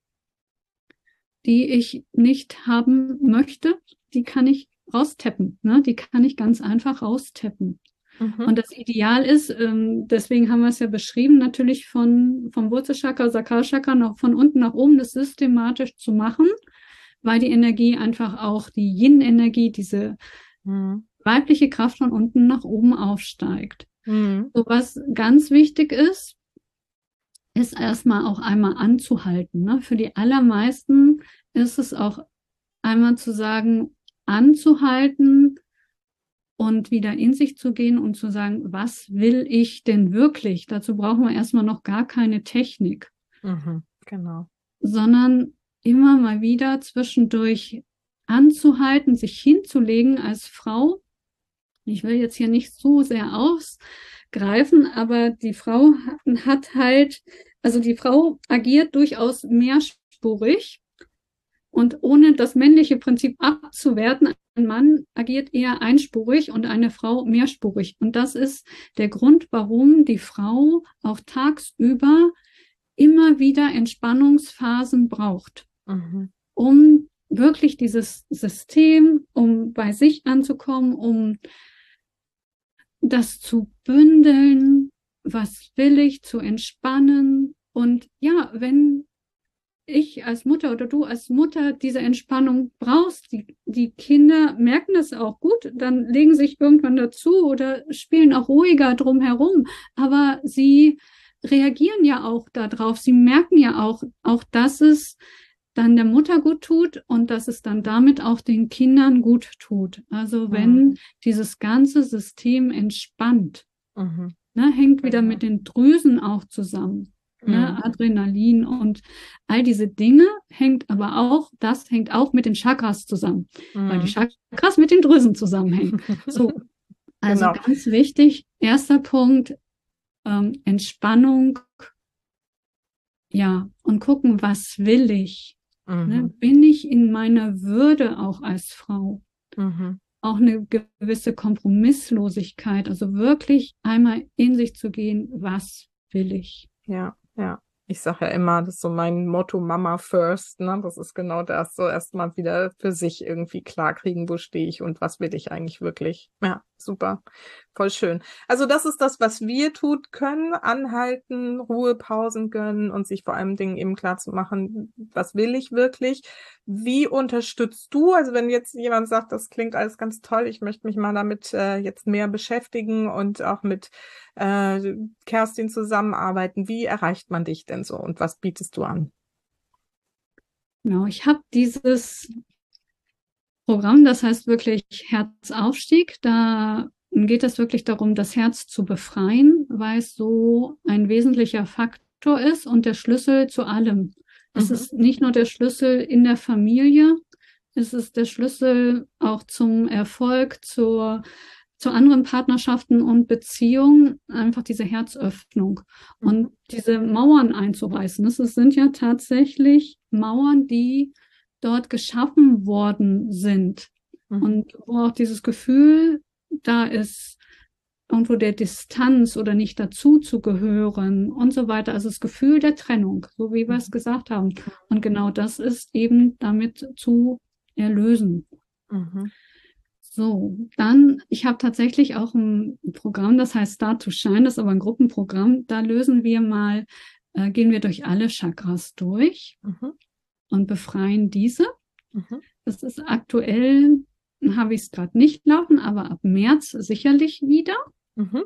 die ich nicht haben möchte, die kann ich raustappen, ne? Die kann ich ganz einfach raustappen. Mhm. Und das Ideal ist, ähm, deswegen haben wir es ja beschrieben, natürlich von, vom Wurzelchakra, Sakralchakra noch von unten nach oben das systematisch zu machen, weil die Energie einfach auch die Yin-Energie, diese Mhm. weibliche Kraft von unten nach oben aufsteigt. Mhm. So, was ganz wichtig ist, ist erstmal auch einmal anzuhalten. Ne? Für die allermeisten ist es auch einmal zu sagen, anzuhalten und wieder in sich zu gehen und zu sagen, was will ich denn wirklich? Dazu brauchen wir erstmal noch gar keine Technik, Mhm. Genau. sondern immer mal wieder zwischendurch anzuhalten, sich hinzulegen als Frau. Ich will jetzt hier nicht so sehr ausgreifen, aber die Frau hat halt, also die Frau agiert durchaus mehrspurig und ohne das männliche Prinzip abzuwerten, ein Mann agiert eher einspurig und eine Frau mehrspurig. Und das ist der Grund, warum die Frau auch tagsüber immer wieder Entspannungsphasen braucht, Mhm. um wirklich dieses System, um bei sich anzukommen, um das zu bündeln, was will ich, zu entspannen. Und ja, wenn ich als Mutter oder du als Mutter diese Entspannung brauchst, die, die Kinder merken das auch gut, dann legen sich irgendwann dazu oder spielen auch ruhiger drumherum. Aber sie reagieren ja auch darauf. Sie merken ja auch, auch, dass es dann der Mutter gut tut und dass es dann damit auch den Kindern gut tut. Also wenn Mhm. dieses ganze System entspannt, Mhm. ne, hängt wieder Genau. mit den Drüsen auch zusammen. Ne, Mhm. Adrenalin und all diese Dinge hängt aber auch, das hängt auch mit den Chakras zusammen, weil die Mhm. Chakras mit den Drüsen zusammenhängen. So, also Genau. ganz wichtig, erster Punkt, ähm, Entspannung, ja, und gucken, was will ich? Ne, Mhm. bin ich in meiner Würde auch als Frau? Mhm. Auch eine gewisse Kompromisslosigkeit, also wirklich einmal in sich zu gehen, was will ich? Ja, ja. Ich sage ja immer, das ist so mein Motto, Mama first, ne? Das ist genau das, so erstmal wieder für sich irgendwie klarkriegen, wo stehe ich und was will ich eigentlich wirklich. Ja, super. Voll schön. Also das ist das, was wir tun können, anhalten, Ruhepausen gönnen und sich vor allem Dingen eben klar zu machen, was will ich wirklich? Wie unterstützt du? Also wenn jetzt jemand sagt, das klingt alles ganz toll, ich möchte mich mal damit äh, jetzt mehr beschäftigen und auch mit äh, Kerstin zusammenarbeiten. Wie erreicht man dich denn so und was bietest du an? Genau, ich habe dieses Programm, das heißt wirklich Herzaufstieg. Da geht es wirklich darum, das Herz zu befreien, weil es so ein wesentlicher Faktor ist und der Schlüssel zu allem. Mhm. Es ist nicht nur der Schlüssel in der Familie, es ist der Schlüssel auch zum Erfolg, zur, zu anderen Partnerschaften und Beziehungen, einfach diese Herzöffnung mhm. und diese Mauern einzureißen. Das sind ja tatsächlich Mauern, die dort geschaffen worden sind mhm. und wo auch dieses Gefühl da ist, irgendwo der Distanz oder nicht dazu zu gehören und so weiter. Also das Gefühl der Trennung, so wie wir es gesagt haben. Und genau das ist eben damit zu erlösen. Mhm. So, dann, ich habe tatsächlich auch ein Programm, das heißt Start to Shine, das ist aber ein Gruppenprogramm. Da lösen wir mal, äh, gehen wir durch alle Chakras durch mhm. und befreien diese. Mhm. Das ist aktuell, habe ich es gerade nicht laufen, aber ab März sicherlich wieder. Mhm.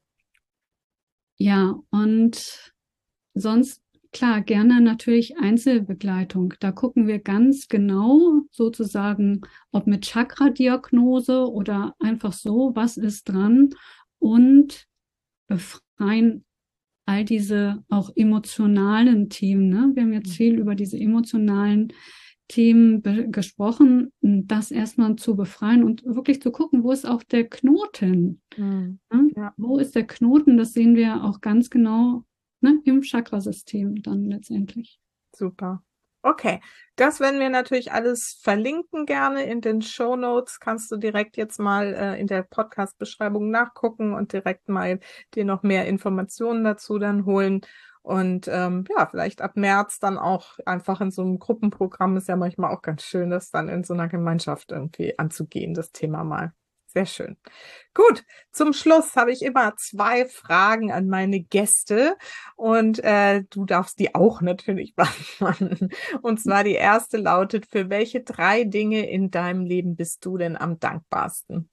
Ja, und sonst, klar, gerne natürlich Einzelbegleitung. Da gucken wir ganz genau sozusagen, ob mit Chakra-Diagnose oder einfach so, was ist dran, und befreien all diese auch emotionalen Themen. Ne? Wir haben jetzt viel über diese emotionalen Themen be- gesprochen, das erstmal zu befreien und wirklich zu gucken, wo ist auch der Knoten? Mhm. Ne? Ja. Wo ist der Knoten? Das sehen wir auch ganz genau, ne, im Chakrasystem dann letztendlich. Super. Okay, das werden wir natürlich alles verlinken gerne in den Shownotes. Kannst du direkt jetzt mal äh, in der Podcast-Beschreibung nachgucken und direkt mal dir noch mehr Informationen dazu dann holen. Und ähm, ja, vielleicht ab März dann auch einfach in so einem Gruppenprogramm, ist ja manchmal auch ganz schön, das dann in so einer Gemeinschaft irgendwie anzugehen, das Thema mal. Sehr schön. Gut, zum Schluss habe ich immer zwei Fragen an meine Gäste und äh, du darfst die auch natürlich beantworten. Und zwar die erste lautet, für welche drei Dinge in deinem Leben bist du denn am dankbarsten?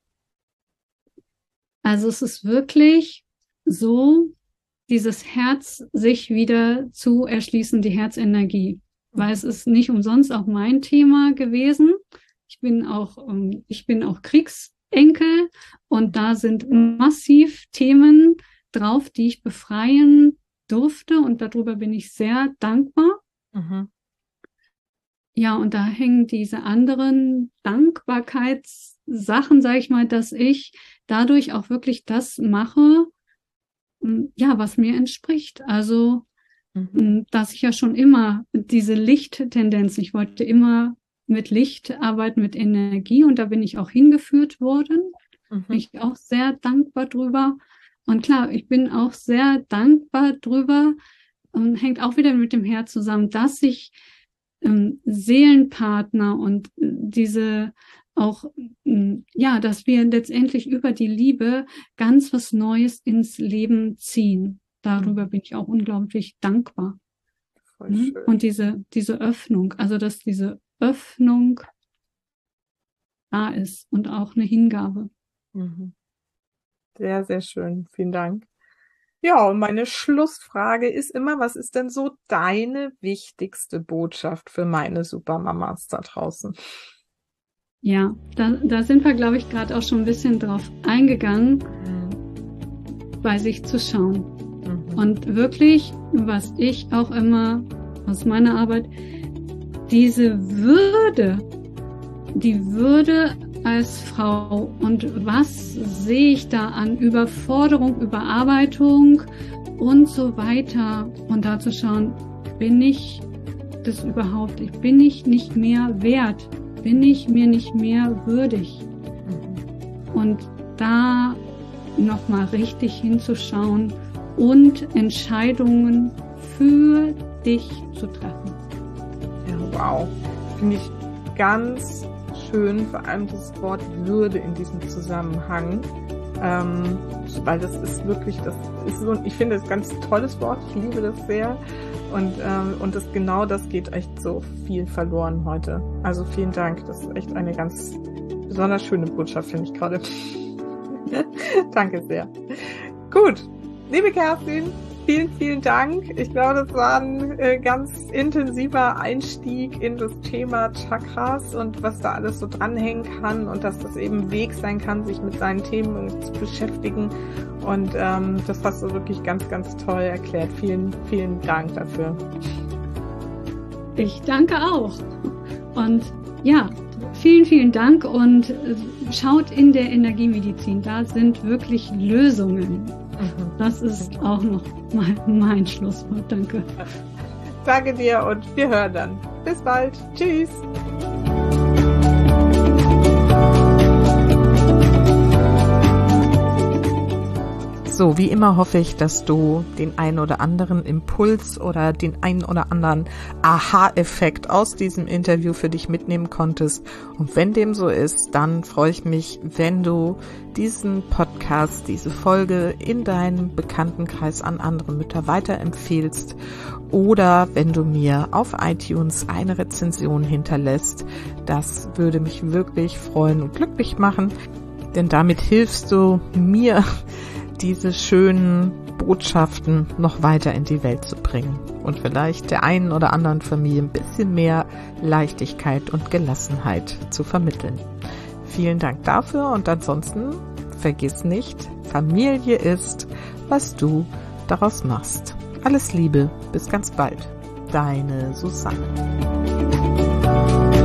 Also es ist wirklich so, dieses Herz sich wieder zu erschließen, die Herzenergie. Weil es ist nicht umsonst auch mein Thema gewesen. Ich bin auch, ich bin auch Kriegsenkel und da sind massiv Themen drauf, die ich befreien durfte und darüber bin ich sehr dankbar. Mhm. Ja, und da hängen diese anderen Dankbarkeitssachen, sage ich mal, dass ich dadurch auch wirklich das mache, ja, was mir entspricht. Also, mhm. dass ich ja schon immer diese Lichttendenz, ich wollte immer mit Licht arbeiten, mit Energie und da bin ich auch hingeführt worden. Mhm. Bin ich auch sehr dankbar drüber. Und klar, ich bin auch sehr dankbar drüber und hängt auch wieder mit dem Herz zusammen, dass ich ähm, Seelenpartner und äh, diese auch, ja, dass wir letztendlich über die Liebe ganz was Neues ins Leben ziehen. Darüber bin ich auch unglaublich dankbar. Voll schön. Und diese, diese Öffnung, also dass diese Öffnung da ist und auch eine Hingabe. Sehr, sehr schön. Vielen Dank. Ja, und meine Schlussfrage ist immer, was ist denn so deine wichtigste Botschaft für meine Supermamas da draußen? Ja, da, da sind wir, glaube ich, gerade auch schon ein bisschen drauf eingegangen, mhm. bei sich zu schauen. Mhm. Und wirklich, was ich auch immer aus meiner Arbeit, diese Würde, die Würde als Frau und was sehe ich da an Überforderung, Überarbeitung und so weiter. Und da zu schauen, bin ich das überhaupt? Ich bin ich nicht mehr wert? Bin ich mir nicht mehr würdig? Und da nochmal richtig hinzuschauen und Entscheidungen für dich zu treffen. Ja, wow. Finde ich ganz schön, vor allem das Wort Würde in diesem Zusammenhang. Ähm, weil das ist wirklich, das ist so, ich finde das ein ganz tolles Wort, ich liebe das sehr. Und, ähm, und das, genau das geht echt so viel verloren heute. Also vielen Dank, das ist echt eine ganz besonders schöne Botschaft, finde ich gerade. Danke sehr. Gut, liebe Kerstin, vielen, vielen Dank. Ich glaube, das war ein äh, ganz intensiver Einstieg in das Thema Chakras und was da alles so dranhängen kann und dass das eben ein Weg sein kann, sich mit seinen Themen zu beschäftigen. Und ähm, das hast du wirklich ganz, ganz toll erklärt. Vielen, vielen Dank dafür. Ich danke auch. Und ja, vielen, vielen Dank und schaut in der Energiemedizin. Da sind wirklich Lösungen. Mhm. Das ist auch noch mal mein Schlusswort. Danke. Danke dir und wir hören dann. Bis bald. Tschüss. So, wie immer hoffe ich, dass du den einen oder anderen Impuls oder den einen oder anderen Aha-Effekt aus diesem Interview für dich mitnehmen konntest. Und wenn dem so ist, dann freue ich mich, wenn du diesen Podcast, diese Folge in deinem Bekanntenkreis an andere Mütter weiterempfehlst oder wenn du mir auf iTunes eine Rezension hinterlässt. Das würde mich wirklich freuen und glücklich machen, denn damit hilfst du mir, diese schönen Botschaften noch weiter in die Welt zu bringen und vielleicht der einen oder anderen Familie ein bisschen mehr Leichtigkeit und Gelassenheit zu vermitteln. Vielen Dank dafür und ansonsten vergiss nicht, Familie ist, was du daraus machst. Alles Liebe, bis ganz bald. Deine Susanne.